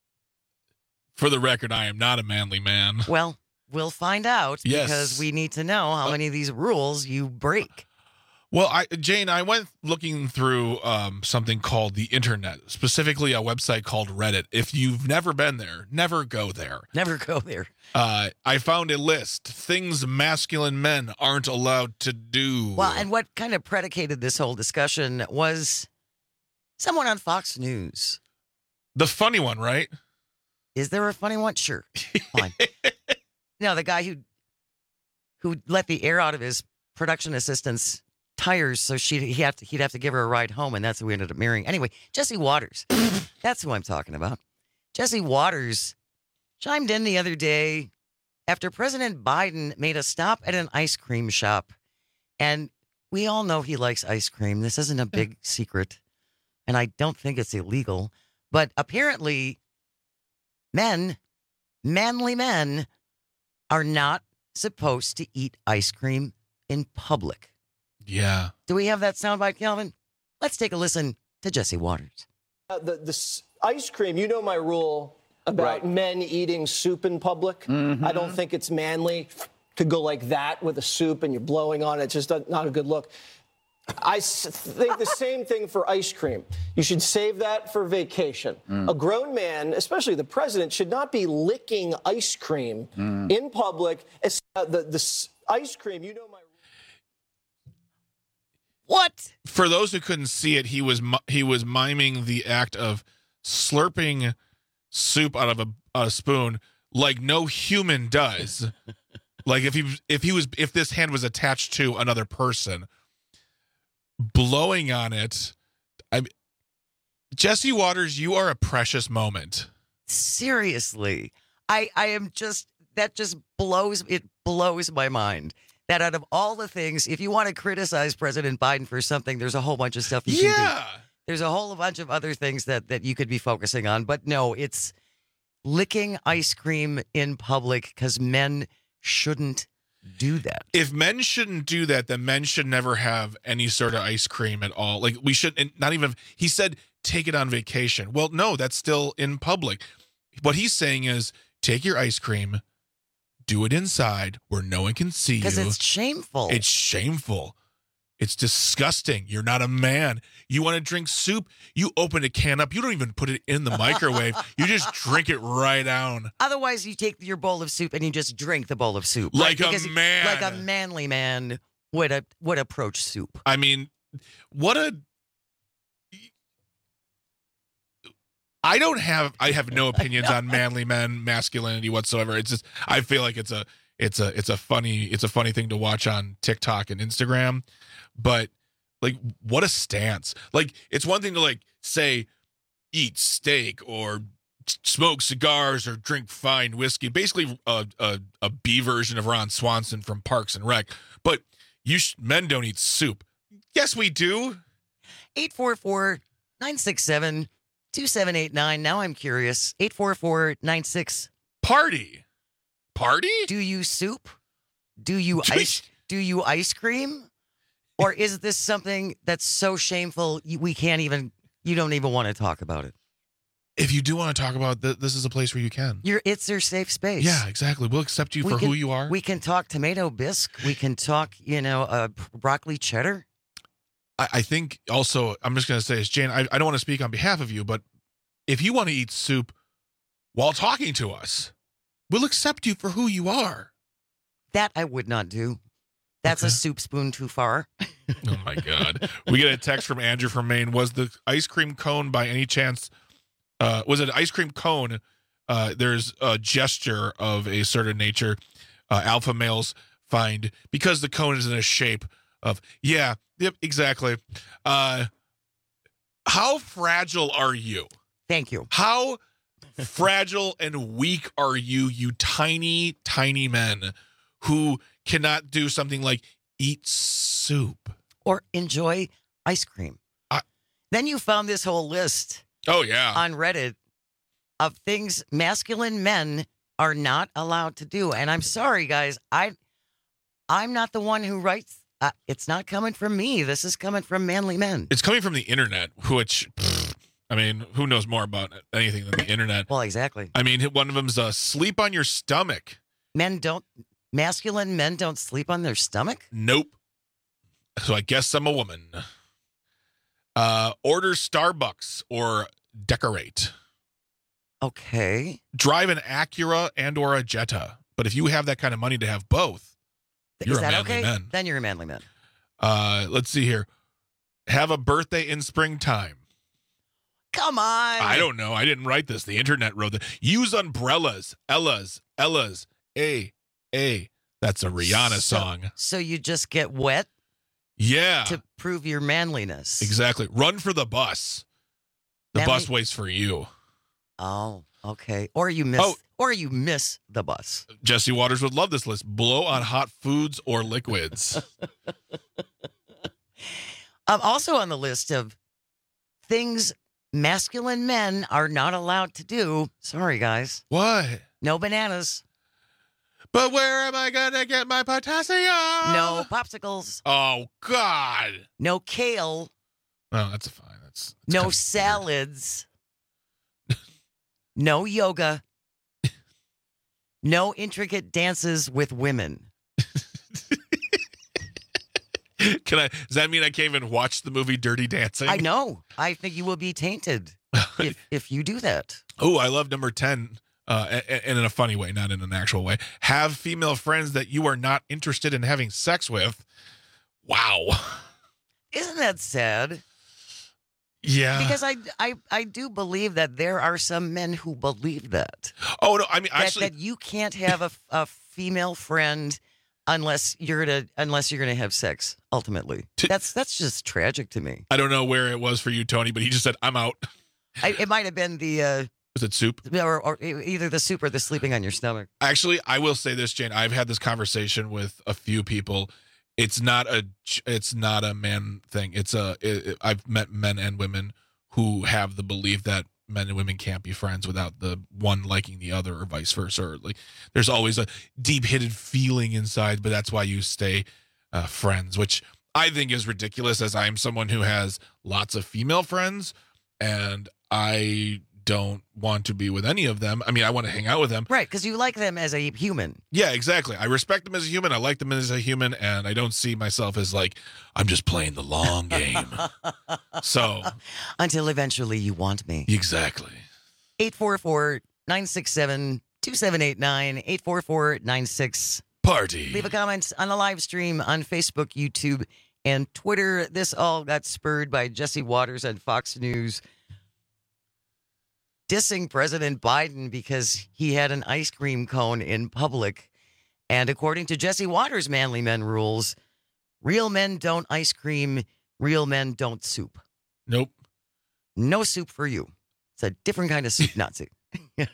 For the record, I am not a manly man. Well, we'll find out Yes. because we need to know how many of these rules you break. Well, I, Jane, I went looking through um, something called the internet, specifically a website called Reddit. If you've never been there, never go there. Never go there. Uh, I found a list, things masculine men aren't allowed to do. Well, and what kind of predicated this whole discussion was someone on Fox News. The funny one, right? Is there a funny one? Sure. Fine. No, the guy who who let the air out of his production assistant's tires so she he have to, he'd have to give her a ride home, and that's who we ended up marrying. Anyway, Jesse Waters. That's who I'm talking about. Jesse Waters chimed in the other day after President Biden made a stop at an ice cream shop. And we all know he likes ice cream. This isn't a big secret. And I don't think it's illegal. But apparently, men, manly men, are not supposed to eat ice cream in public. Yeah. Do we have that soundbite, Calvin? Let's take a listen to Jesse Waters. Uh, the, the s- ice cream, you know my rule about Right. men eating soup in public. Mhm. I don't think it's manly to go like that with a soup and you're blowing on it. It's just a, not a good look. I s- think the same thing for ice cream. You should save that for vacation. Mm. A grown man, especially the president, should not be licking ice cream Mm. in public. It's, uh, the, the s- ice cream, you know my What? For those who couldn't see it, he was mi- he was miming the act of slurping soup out of a, a spoon like no human does. Like if he if he was if this hand was attached to another person, blowing on it. I Jesse Waters, you are a precious moment. Seriously. I, I am just, that just blows, it blows my mind. That out of all the things, if you want to criticize President Biden for something, there's a whole bunch of stuff you can do. Yeah. There's a whole bunch of other things that, that you could be focusing on. But no, it's licking ice cream in public because men shouldn't do that. If men shouldn't do that, then men should never have any sort of ice cream at all. Like we should, and not even, he said, take it on vacation. Well, no, that's still in public. What he's saying is take your ice cream, do it inside where no one can see you. Because it's shameful. It's shameful. It's disgusting. You're not a man. You want to drink soup? You open a can up. You don't even put it in the microwave. You just drink it right down. Otherwise, you take your bowl of soup and you just drink the bowl of soup. Like a Because- man. Like a manly man would, a, would approach soup. I mean, what a... I don't have, I have no opinions on manly men, masculinity whatsoever. It's just, I feel like it's a, it's a, it's a funny, it's a funny thing to watch on TikTok and Instagram. But like, what a stance. Like, it's one thing to like say, eat steak or smoke cigars or drink fine whiskey, basically a, a, a B version of Ron Swanson from Parks and Rec. But you sh- men don't eat soup. Yes, we do. eight four four, nine six seven, two seven eight nine. Now I'm curious. eight four four, nine six. Party. Party? Do you soup? Do you ice? Do you ice cream? Or is this something that's so shameful you- we can't even, you don't even want to talk about it? If you do want to talk about th- this is a place where you can. You're, it's their safe space. Yeah, exactly. We'll accept you We for can- who you are. We can talk tomato bisque. We can talk, you know, uh, broccoli cheddar. I, I think also, I'm just going to say this, Jane, I, I don't want to speak on behalf of you, but if you want to eat soup while talking to us, we'll accept you for who you are. That I would not do. That's Okay. a soup spoon too far. Oh, my God. We get a text from Andrew from Maine. Was the ice cream cone by any chance, uh, was it an ice cream cone? Uh, there's a gesture of a certain nature uh, alpha males find because the cone is in a shape of, yeah, yep, exactly. Uh, how fragile are you? Thank you. How fragile and weak are you, you tiny, tiny men who cannot do something like eat soup or enjoy ice cream? I, then you found this whole list. Oh, yeah. On Reddit of things masculine men are not allowed to do. And I'm sorry, guys. I, I'm not the one who writes. Uh, it's not coming from me. This is coming from manly men. It's coming from the internet, which, pfft, I mean, who knows more about anything than the internet? Well, exactly. I mean, one of them's uh, sleep on your stomach. Men don't, masculine men don't sleep on their stomach? Nope. So I guess I'm a woman. Uh, order Starbucks or decorate. Okay. Drive an Acura and or a Jetta. But if you have that kind of money to have both, you're Is a that manly okay? man. Then you're a manly man. Uh, let's see here. Have a birthday in springtime. Come on. I don't know. I didn't write this. The internet wrote it. Use umbrellas. Ellas. Ellas. A. A. That's a Rihanna so, song. So you just get wet? Yeah. To prove your manliness. Exactly. Run for the bus. The Manly- bus waits for you. Oh, okay. Or you miss Oh. or you miss the bus. Jesse Waters would love this list. Blow on hot foods or liquids. um, also on the list of things masculine men are not allowed to do. Sorry, guys. What? No bananas. But where am I going to get my potassium? No popsicles. Oh, God. No kale. Oh, that's fine. That's, that's no kind of salads. No yoga. No intricate dances with women. Can I? Does that mean I can't even watch the movie Dirty Dancing? I know. I think you will be tainted if, if you do that. Oh, I love number ten, uh, and in a funny way, not in an actual way. Have female friends that you are not interested in having sex with. Wow. Isn't that sad? Yeah. Because I, I, I do believe that there are some men who believe that. Oh, no. I mean, that, actually. That you can't have a, a female friend unless you're gonna unless you're gonna have sex. Ultimately, that's that's just tragic to me. I don't know where it was for you, Tony, but he just said, "I'm out." I, it might have been the. Uh, was it soup? Or, or either the soup or the sleeping on your stomach. Actually, I will say this, Jane. I've had this conversation with a few people. It's not a it's not a man thing. It's a it, I've met men and women who have the belief that men and women can't be friends without the one liking the other or vice versa. Or like there's always a deep hidden feeling inside, but that's why you stay uh, friends, which I think is ridiculous, as I am someone who has lots of female friends and I don't want to be with any of them. I mean, I want to hang out with them. Right, because you like them as a human. Yeah, exactly. I respect them as a human. I like them as a human, and I don't see myself as like, I'm just playing the long game. So. Until eventually you want me. Exactly. eight four four, nine six seven, two seven eight nine, eight four four, nine six. Party. Leave a comment on the live stream on Facebook, YouTube, and Twitter. This all got spurred by Jesse Waters on Fox News dissing President Biden because he had an ice cream cone in public. And according to Jesse Waters' Manly Men rules, real men don't ice cream, real men don't soup. Nope. No soup for you. It's a different kind of soup, Nazi. and,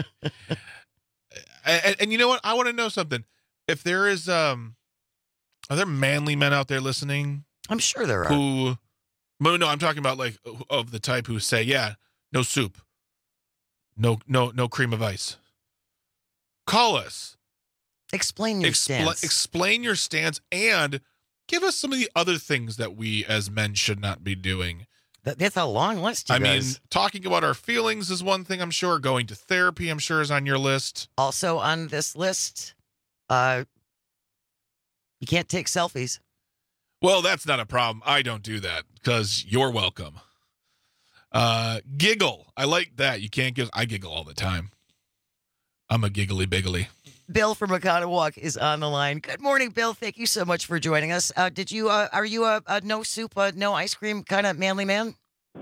and you know what? I want to know something. If there is, um, are there manly men out there listening? I'm sure there are. Who, no, no, I'm talking about like of the type who say, yeah, no soup. No, no, no cream of ice. Call us. Explain your Expl- stance. Explain your stance and give us some of the other things that we as men should not be doing. That, that's a long list, you I guys. mean, talking about our feelings is one thing, I'm sure. Going to therapy, I'm sure, is on your list. Also on this list, uh, you can't take selfies. Well, that's not a problem. I don't do that because you're welcome. Uh, giggle. I like that. You can't give. I giggle all the time. I'm a giggly biggly. Bill from Oconomowoc is on the line. Good morning, Bill. Thank you so much for joining us. Uh, did you? Uh, are you a, a no soup, uh, no ice cream kind of manly man?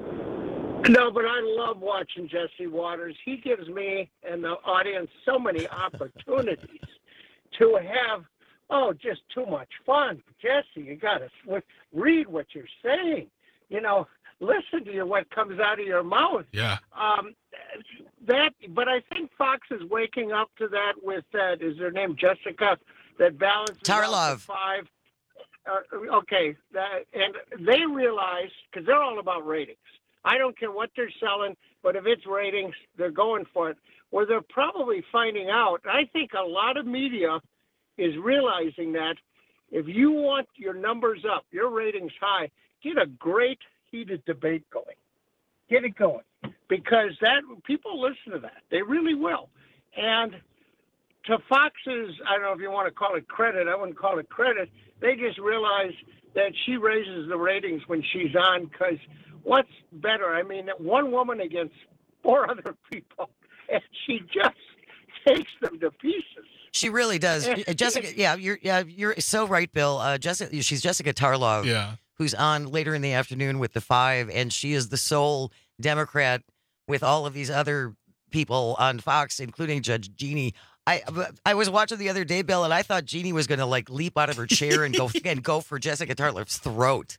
No, but I love watching Jesse Waters. He gives me and the audience so many opportunities to have, oh, just too much fun. Jesse, you got to read what you're saying. You know, listen to you, what comes out of your mouth. Yeah. Um, that, but I think Fox is waking up to that with that. Is her name Jessica? That balances Tarlov. out to five. Uh, okay, that, and they realize because they're all about ratings. I don't care what they're selling, but if it's ratings, they're going for it. Well, they're probably finding out. I think a lot of media is realizing that if you want your numbers up, your ratings high, get a great heated debate going. Get it going. Because that people listen to that. They really will. And to Fox's, I don't know if you want to call it credit, I wouldn't call it credit, they just realize that she raises the ratings when she's on because what's better? I mean, one woman against four other people, and she just takes them to pieces. She really does. Jessica, yeah, you're yeah, you're so right, Bill. Uh, Jessica, she's Jessica Tarlov, yeah. who's on later in the afternoon with the Five, and she is the sole Democrat with all of these other people on Fox, including Judge Jeannie. I I was watching the other day, Bill, and I thought Jeannie was going to like leap out of her chair and go and go for Jessica Tarlov's throat.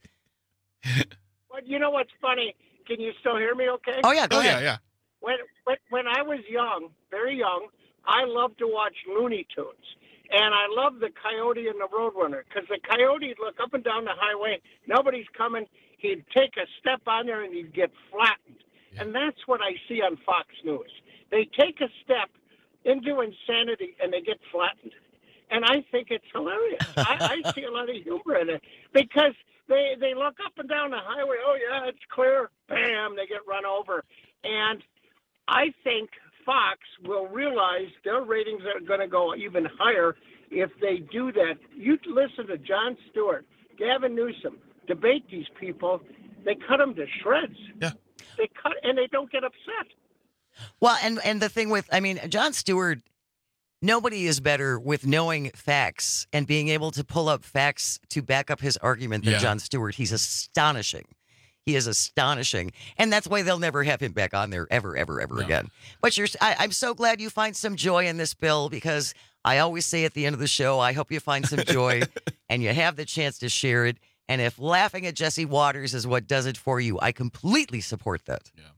But you know what's funny? Can you still hear me? Okay. Oh yeah, go oh, ahead. Yeah, yeah. When, when when I was young, very young, I loved to watch Looney Tunes, and I loved the Coyote and the Roadrunner because the Coyote would look up and down the highway, nobody's coming. He'd take a step on there and he'd get flattened, yeah. And that's what I see on Fox News. They take a step into insanity and they get flattened, and I think it's hilarious. I, I see a lot of humor in it because they they look up and down the highway. Oh yeah, it's clear. Bam, they get run over, and I think Fox will realize their ratings are going to go even higher if they do that. You listen to Jon Stewart, Gavin Newsom, debate these people. They cut them to shreds. Yeah. They cut, and they don't get upset. Well, and, and the thing with, I mean, Jon Stewart, nobody is better with knowing facts and being able to pull up facts to back up his argument than Yeah. Jon Stewart. He's astonishing. He is astonishing. And that's why they'll never have him back on there ever, ever, ever No. again. But you're, I, I'm so glad you find some joy in this, Bill, because I always say at the end of the show, I hope you find some joy and you have the chance to share it. And if laughing at Jesse Waters is what does it for you, I completely support that. Yeah.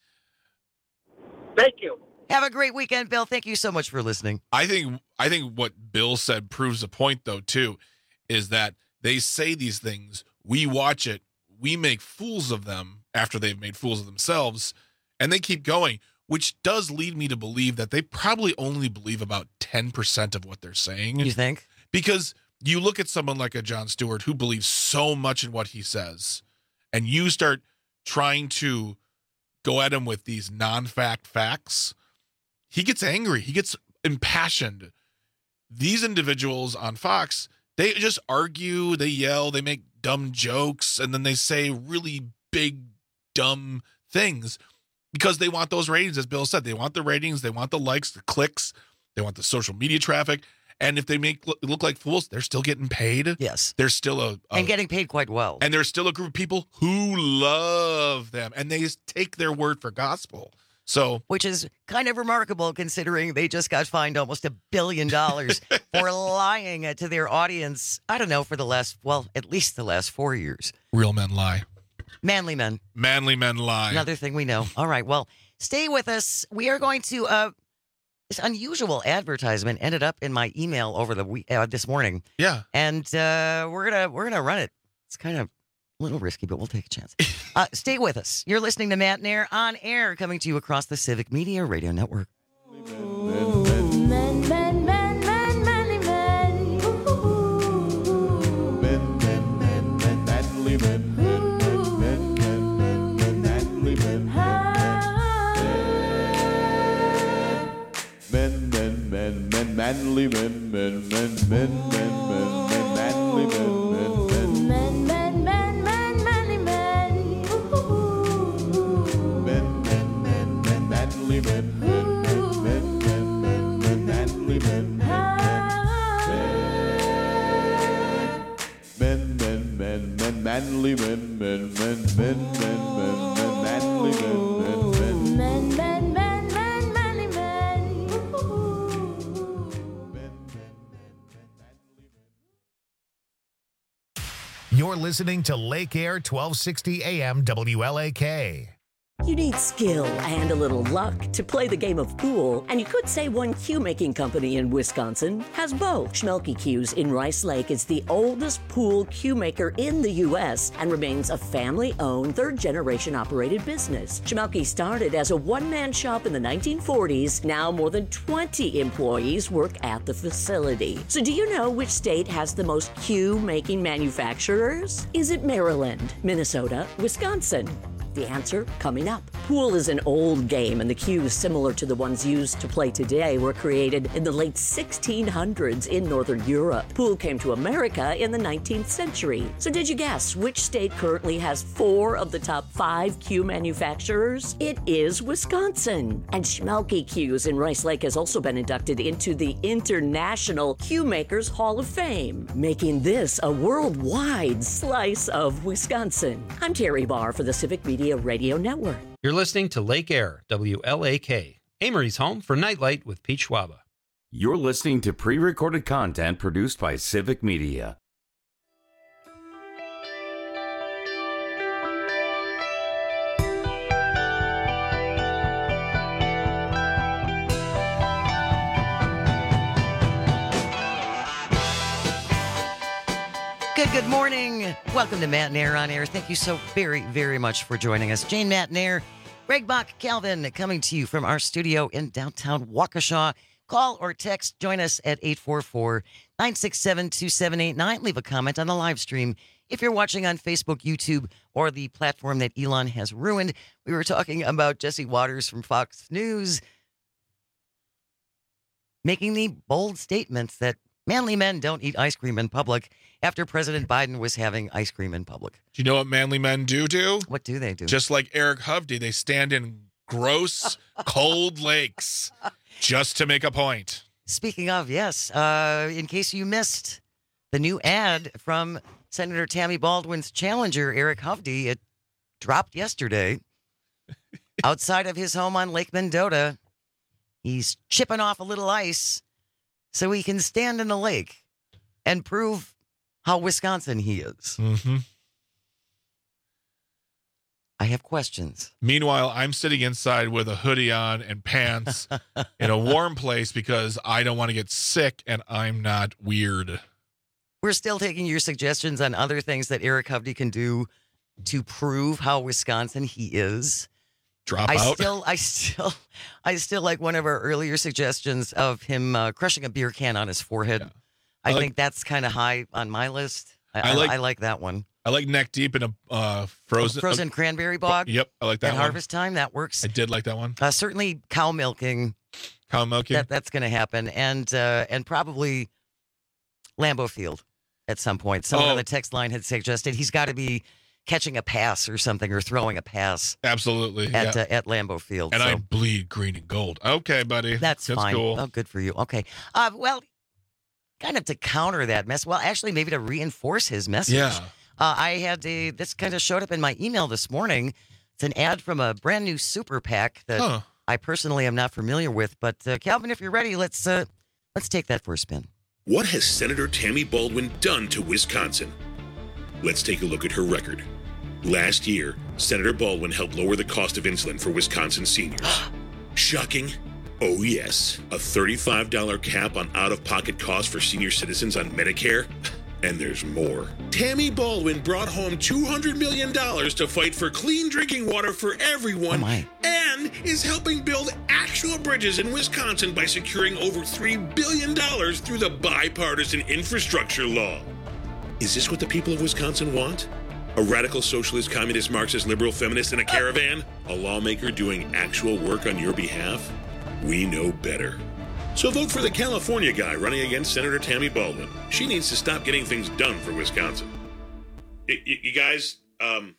Thank you. Have a great weekend, Bill. Thank you so much for listening. I think I think what Bill said proves a point, though, too, is that they say these things, we watch it, we make fools of them after they've made fools of themselves, and they keep going, which does lead me to believe that they probably only believe about ten percent of what they're saying. You think? Because you look at someone like a Jon Stewart who believes so much in what he says, and you start trying to go at him with these non-fact facts, he gets angry. He gets impassioned. These individuals on Fox, they just argue, they yell, they make dumb jokes, and then they say really big, dumb things because they want those ratings, as Bill said. They want the ratings, they want the likes, the clicks, they want the social media traffic. And if they make look, look like fools, they're still getting paid. Yes. There's still a, a... And getting paid quite well. And there's still a group of people who love them, and they just take their word for gospel. So, which is kind of remarkable considering they just got fined almost a billion dollars for lying to their audience. I don't know, for the last, well, at least the last four years. Real men lie. Manly men. Manly men lie. Another thing we know. All right. Well, stay with us. We are going to, uh, this unusual advertisement ended up in my email over the week, uh, this morning. Yeah. And uh, we're going to, we're going to run it. It's kind of a little risky, but we'll take a chance. Uh, stay with us. You're listening to Matt and Air on air, coming to you across the Civic Media Radio Network. Men, men, men, men, manly men. Men, men, men, men, manly men. Men, men, men, men, men, men, manly men. Men, men, men, men, manly men. Men, men, men, men, men, men, manly men. Men, Men, men, men, men, manly men. men, men, men, men, manly men. Men, men, men, men, men, manly men. manly men, men, men, men, men, men, men, manly men, men, men. Men, men, men, men, manly men. You're listening to Lake Air twelve sixty A M W L A K. You need skill and a little luck to play the game of pool, and you could say one cue-making company in Wisconsin has both. Schmelke Cues in Rice Lake is the oldest pool cue maker in the U S and remains a family-owned, third-generation operated business. Schmelke started as a one-man shop in the nineteen forties. Now more than twenty employees work at the facility. So do you know which state has the most cue-making manufacturers? Is it Maryland, Minnesota, Wisconsin? The answer coming up. Pool is an old game, and the cues similar to the ones used to play today were created in the late sixteen hundreds in Northern Europe. Pool came to America in the nineteenth century. So did you guess which state currently has four of the top five cue manufacturers? It is Wisconsin. And Schmelke Cues in Rice Lake has also been inducted into the International Cue Makers Hall of Fame, making this a worldwide slice of Wisconsin. I'm Terry Barr for the Civic Media Radio Network. You're listening to Lake Air, W L A K, Amory's home for Nightlight with Pete Schwaba. You're listening to pre-recorded content produced by Civic Media. Good, good morning. Welcome to Matt and Air on Air. Thank you so very, very much for joining us. Jane, Matt and Air, Greg Bach, Calvin, coming to you from our studio in downtown Waukesha. Call or text, join us at eight four four, nine six seven, two seven eight nine. Leave a comment on the live stream. If you're watching on Facebook, YouTube, or the platform that Elon has ruined, we were talking about Jesse Waters from Fox News making the bold statements that manly men don't eat ice cream in public after President Biden was having ice cream in public. Do you know what manly men do do? What do they do? Just like Eric Hovde, they stand in gross, cold lakes just to make a point. Speaking of, yes, uh, in case you missed the new ad from Senator Tammy Baldwin's challenger, Eric Hovde, it dropped yesterday outside of his home on Lake Mendota. He's chipping off a little ice so he can stand in the lake and prove how Wisconsin he is. Mm-hmm. I have questions. Meanwhile, I'm sitting inside with a hoodie on and pants in a warm place because I don't want to get sick and I'm not weird. We're still taking your suggestions on other things that Eric Hovde can do to prove how Wisconsin he is. Drop I out. still, I still, I still like one of our earlier suggestions of him uh, crushing a beer can on his forehead. Yeah. I, I like, think that's kind of high on my list. I, I like, I like that one. I like neck deep in a uh, frozen, oh, frozen uh, cranberry bog. Yep, I like that. At one. harvest time, that works. I did like that one. Uh, certainly, cow milking. Cow milking. That, that's going to happen, and uh, and probably Lambeau Field at some point. Someone oh. on the text line had suggested he's got to be catching a pass or something, or throwing a pass. Absolutely. At yeah. uh, at Lambeau Field. And so. I bleed green and gold. Okay, buddy. That's, That's fine. cool. Oh, good for you. Okay. Uh, well, kind of to counter that mess. Well, actually, maybe to reinforce his message. Yeah. Uh, I had a, this kind of showed up in my email this morning. It's an ad from a brand new super PAC that huh. I personally am not familiar with. But uh, Calvin, if you're ready, let's uh, let's take that for a spin. What has Senator Tammy Baldwin done to Wisconsin? Let's take a look at her record. Last year, Senator Baldwin helped lower the cost of insulin for Wisconsin seniors. Shocking? Oh yes, a thirty-five dollars cap on out-of-pocket costs for senior citizens on Medicare? And there's more. Tammy Baldwin brought home two hundred million dollars to fight for clean drinking water for everyone oh and is helping build actual bridges in Wisconsin by securing over three billion dollars through the bipartisan infrastructure law. Is this what the people of Wisconsin want? A radical socialist, communist, Marxist, liberal, feminist in a caravan? A lawmaker doing actual work on your behalf? We know better. So vote for the California guy running against Senator Tammy Baldwin. She needs to stop getting things done for Wisconsin. Y- y- you guys, um,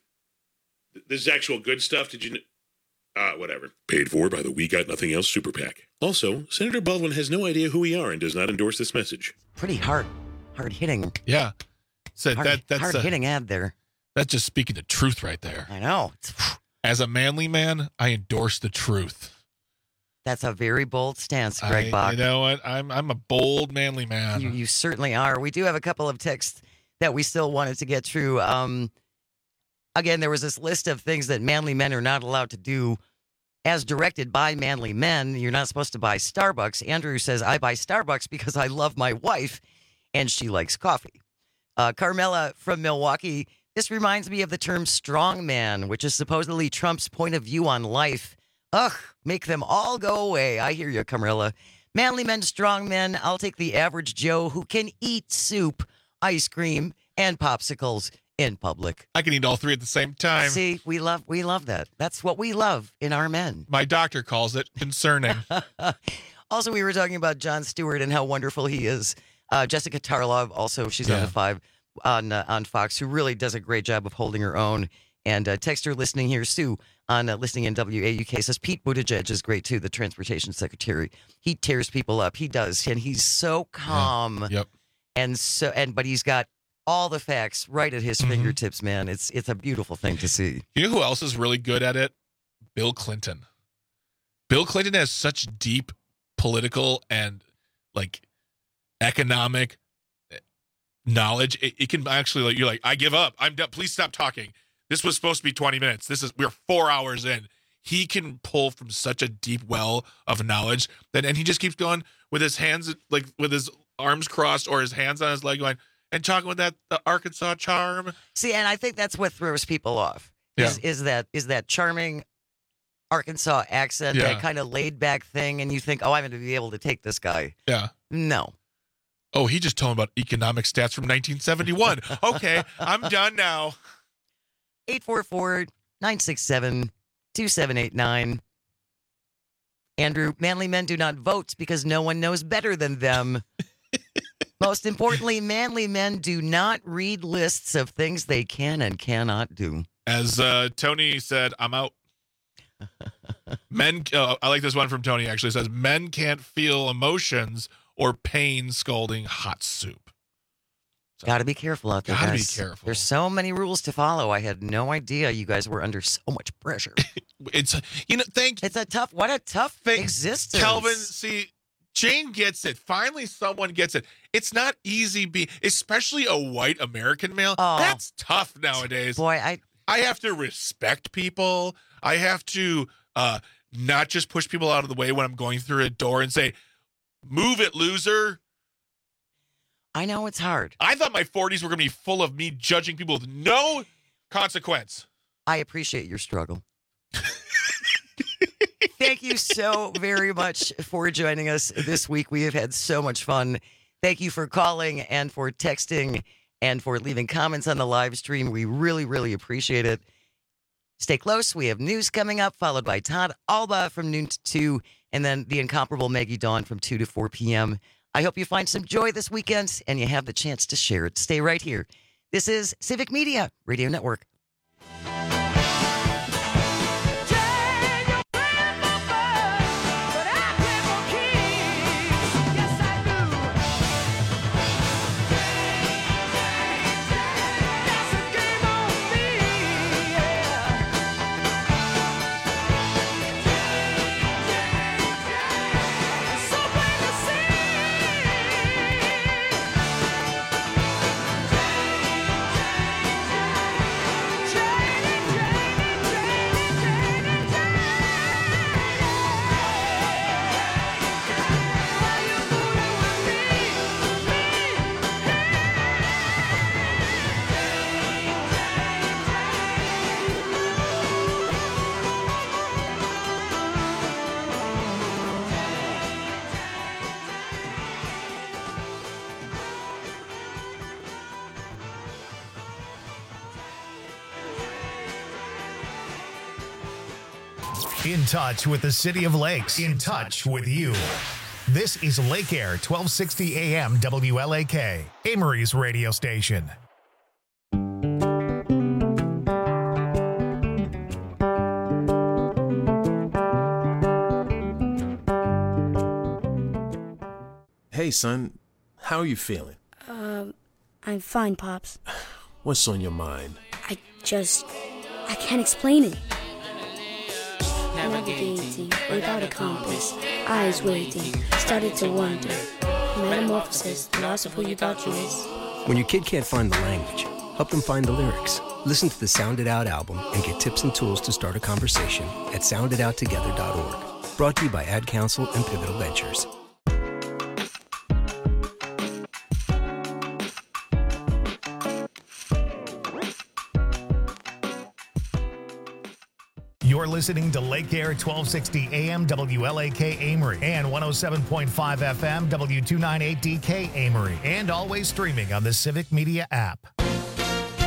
this is actual good stuff. Did you know? Uh, whatever. Paid for by the We Got Nothing Else Super PAC. Also, Senator Baldwin has no idea who we are and does not endorse this message. Pretty hard, hard hitting. Yeah. So hard, that, that's hard a, hitting ad there. That's just speaking the truth right there. I know. As a manly man, I endorse the truth. That's a very bold stance, Greg I, Bach. You know what? I'm I'm a bold, manly man. You, you certainly are. We do have a couple of texts that we still wanted to get through. Um, again, there was this list of things that manly men are not allowed to do as directed by manly men. You're not supposed to buy Starbucks. Andrew says, I buy Starbucks because I love my wife and she likes coffee. Uh, Carmela from Milwaukee, this reminds me of the term strong man, which is supposedly Trump's point of view on life. Ugh, make them all go away. I hear you, Carmela. Manly men, strong men. I'll take the average Joe who can eat soup, ice cream, and popsicles in public. I can eat all three at the same time. See, we love we love that. That's what we love in our men. My doctor calls it concerning. Also, we were talking about Jon Stewart and how wonderful he is. Uh, Jessica Tarlov, also, she's yeah. on the five on uh, on Fox, who really does a great job of holding her own. And uh, texter listening here, Sue, on uh, listening in W A U K, says Pete Buttigieg is great, too, the transportation secretary. He tears people up. He does. And he's so calm. Yeah. Yep. And so, and but he's got all the facts right at his mm-hmm. fingertips, man. It's it's a beautiful thing to see. You know who else is really good at it? Bill Clinton. Bill Clinton has such deep political and like economic knowledge. It, it can actually, like, you're like, I give up. I'm done. Please stop talking. This was supposed to be twenty minutes. This is, we're four hours in. He can pull from such a deep well of knowledge that, and he just keeps going with his hands, like with his arms crossed or his hands on his leg going, and talking with that the Arkansas charm. See, and I think that's what throws people off. Is, yeah. is that is that charming Arkansas accent, yeah. that kind of laid back thing, and you think, oh, I'm going to be able to take this guy. Yeah. No. Oh, he just told me about economic stats from nineteen seventy-one. Okay, I'm done now. eight four four, nine six seven, two seven eight nine. Andrew, manly men do not vote because no one knows better than them. Most importantly, manly men do not read lists of things they can and cannot do. As uh, Tony said, I'm out. Men, uh, I like this one from Tony, actually. It says, men can't feel emotions or pain scalding hot soup. So, got to be careful out there, Gotta guys. be careful. There's so many rules to follow. I had no idea you guys were under so much pressure. It's, you know, thank It's a tough, what a tough thank, existence. Calvin, see, Jane gets it. Finally, someone gets it. It's not easy being, especially a white American male. Oh, that's tough nowadays. Boy, I I have to respect people. I have to uh, not just push people out of the way when I'm going through a door and say, move it, loser. I know it's hard. I thought my forties were going to be full of me judging people with no consequence. I appreciate your struggle. Thank you so very much for joining us this week. We have had so much fun. Thank you for calling and for texting and for leaving comments on the live stream. We really, really appreciate it. Stay close. We have news coming up, followed by Todd Alba from noon to two, and then the incomparable Maggie Dawn from two to four p.m. I hope you find some joy this weekend and you have the chance to share it. Stay right here. This is Civic Media Radio Network. In touch with the City of Lakes. In touch with you. This is Lake Air, twelve sixty A M W L A K, Amory's radio station. Hey, son, how are you feeling? Um, I'm fine, Pops. What's on your mind? I just, I can't explain it. Navigating without a compass, eyes waiting, started to wonder. Metamorphosis, the loss of who you thought you was. When your kid can't find the language, help them find the lyrics. Listen to the Sound It Out album and get tips and tools to start a conversation at sound it out together dot org. Brought to you by Ad Council and Pivotal Ventures. You're listening to Lake Air twelve sixty A M W L A K Amory and one oh seven point five F M W two ninety-eight D K Amory, and always streaming on the Civic Media app.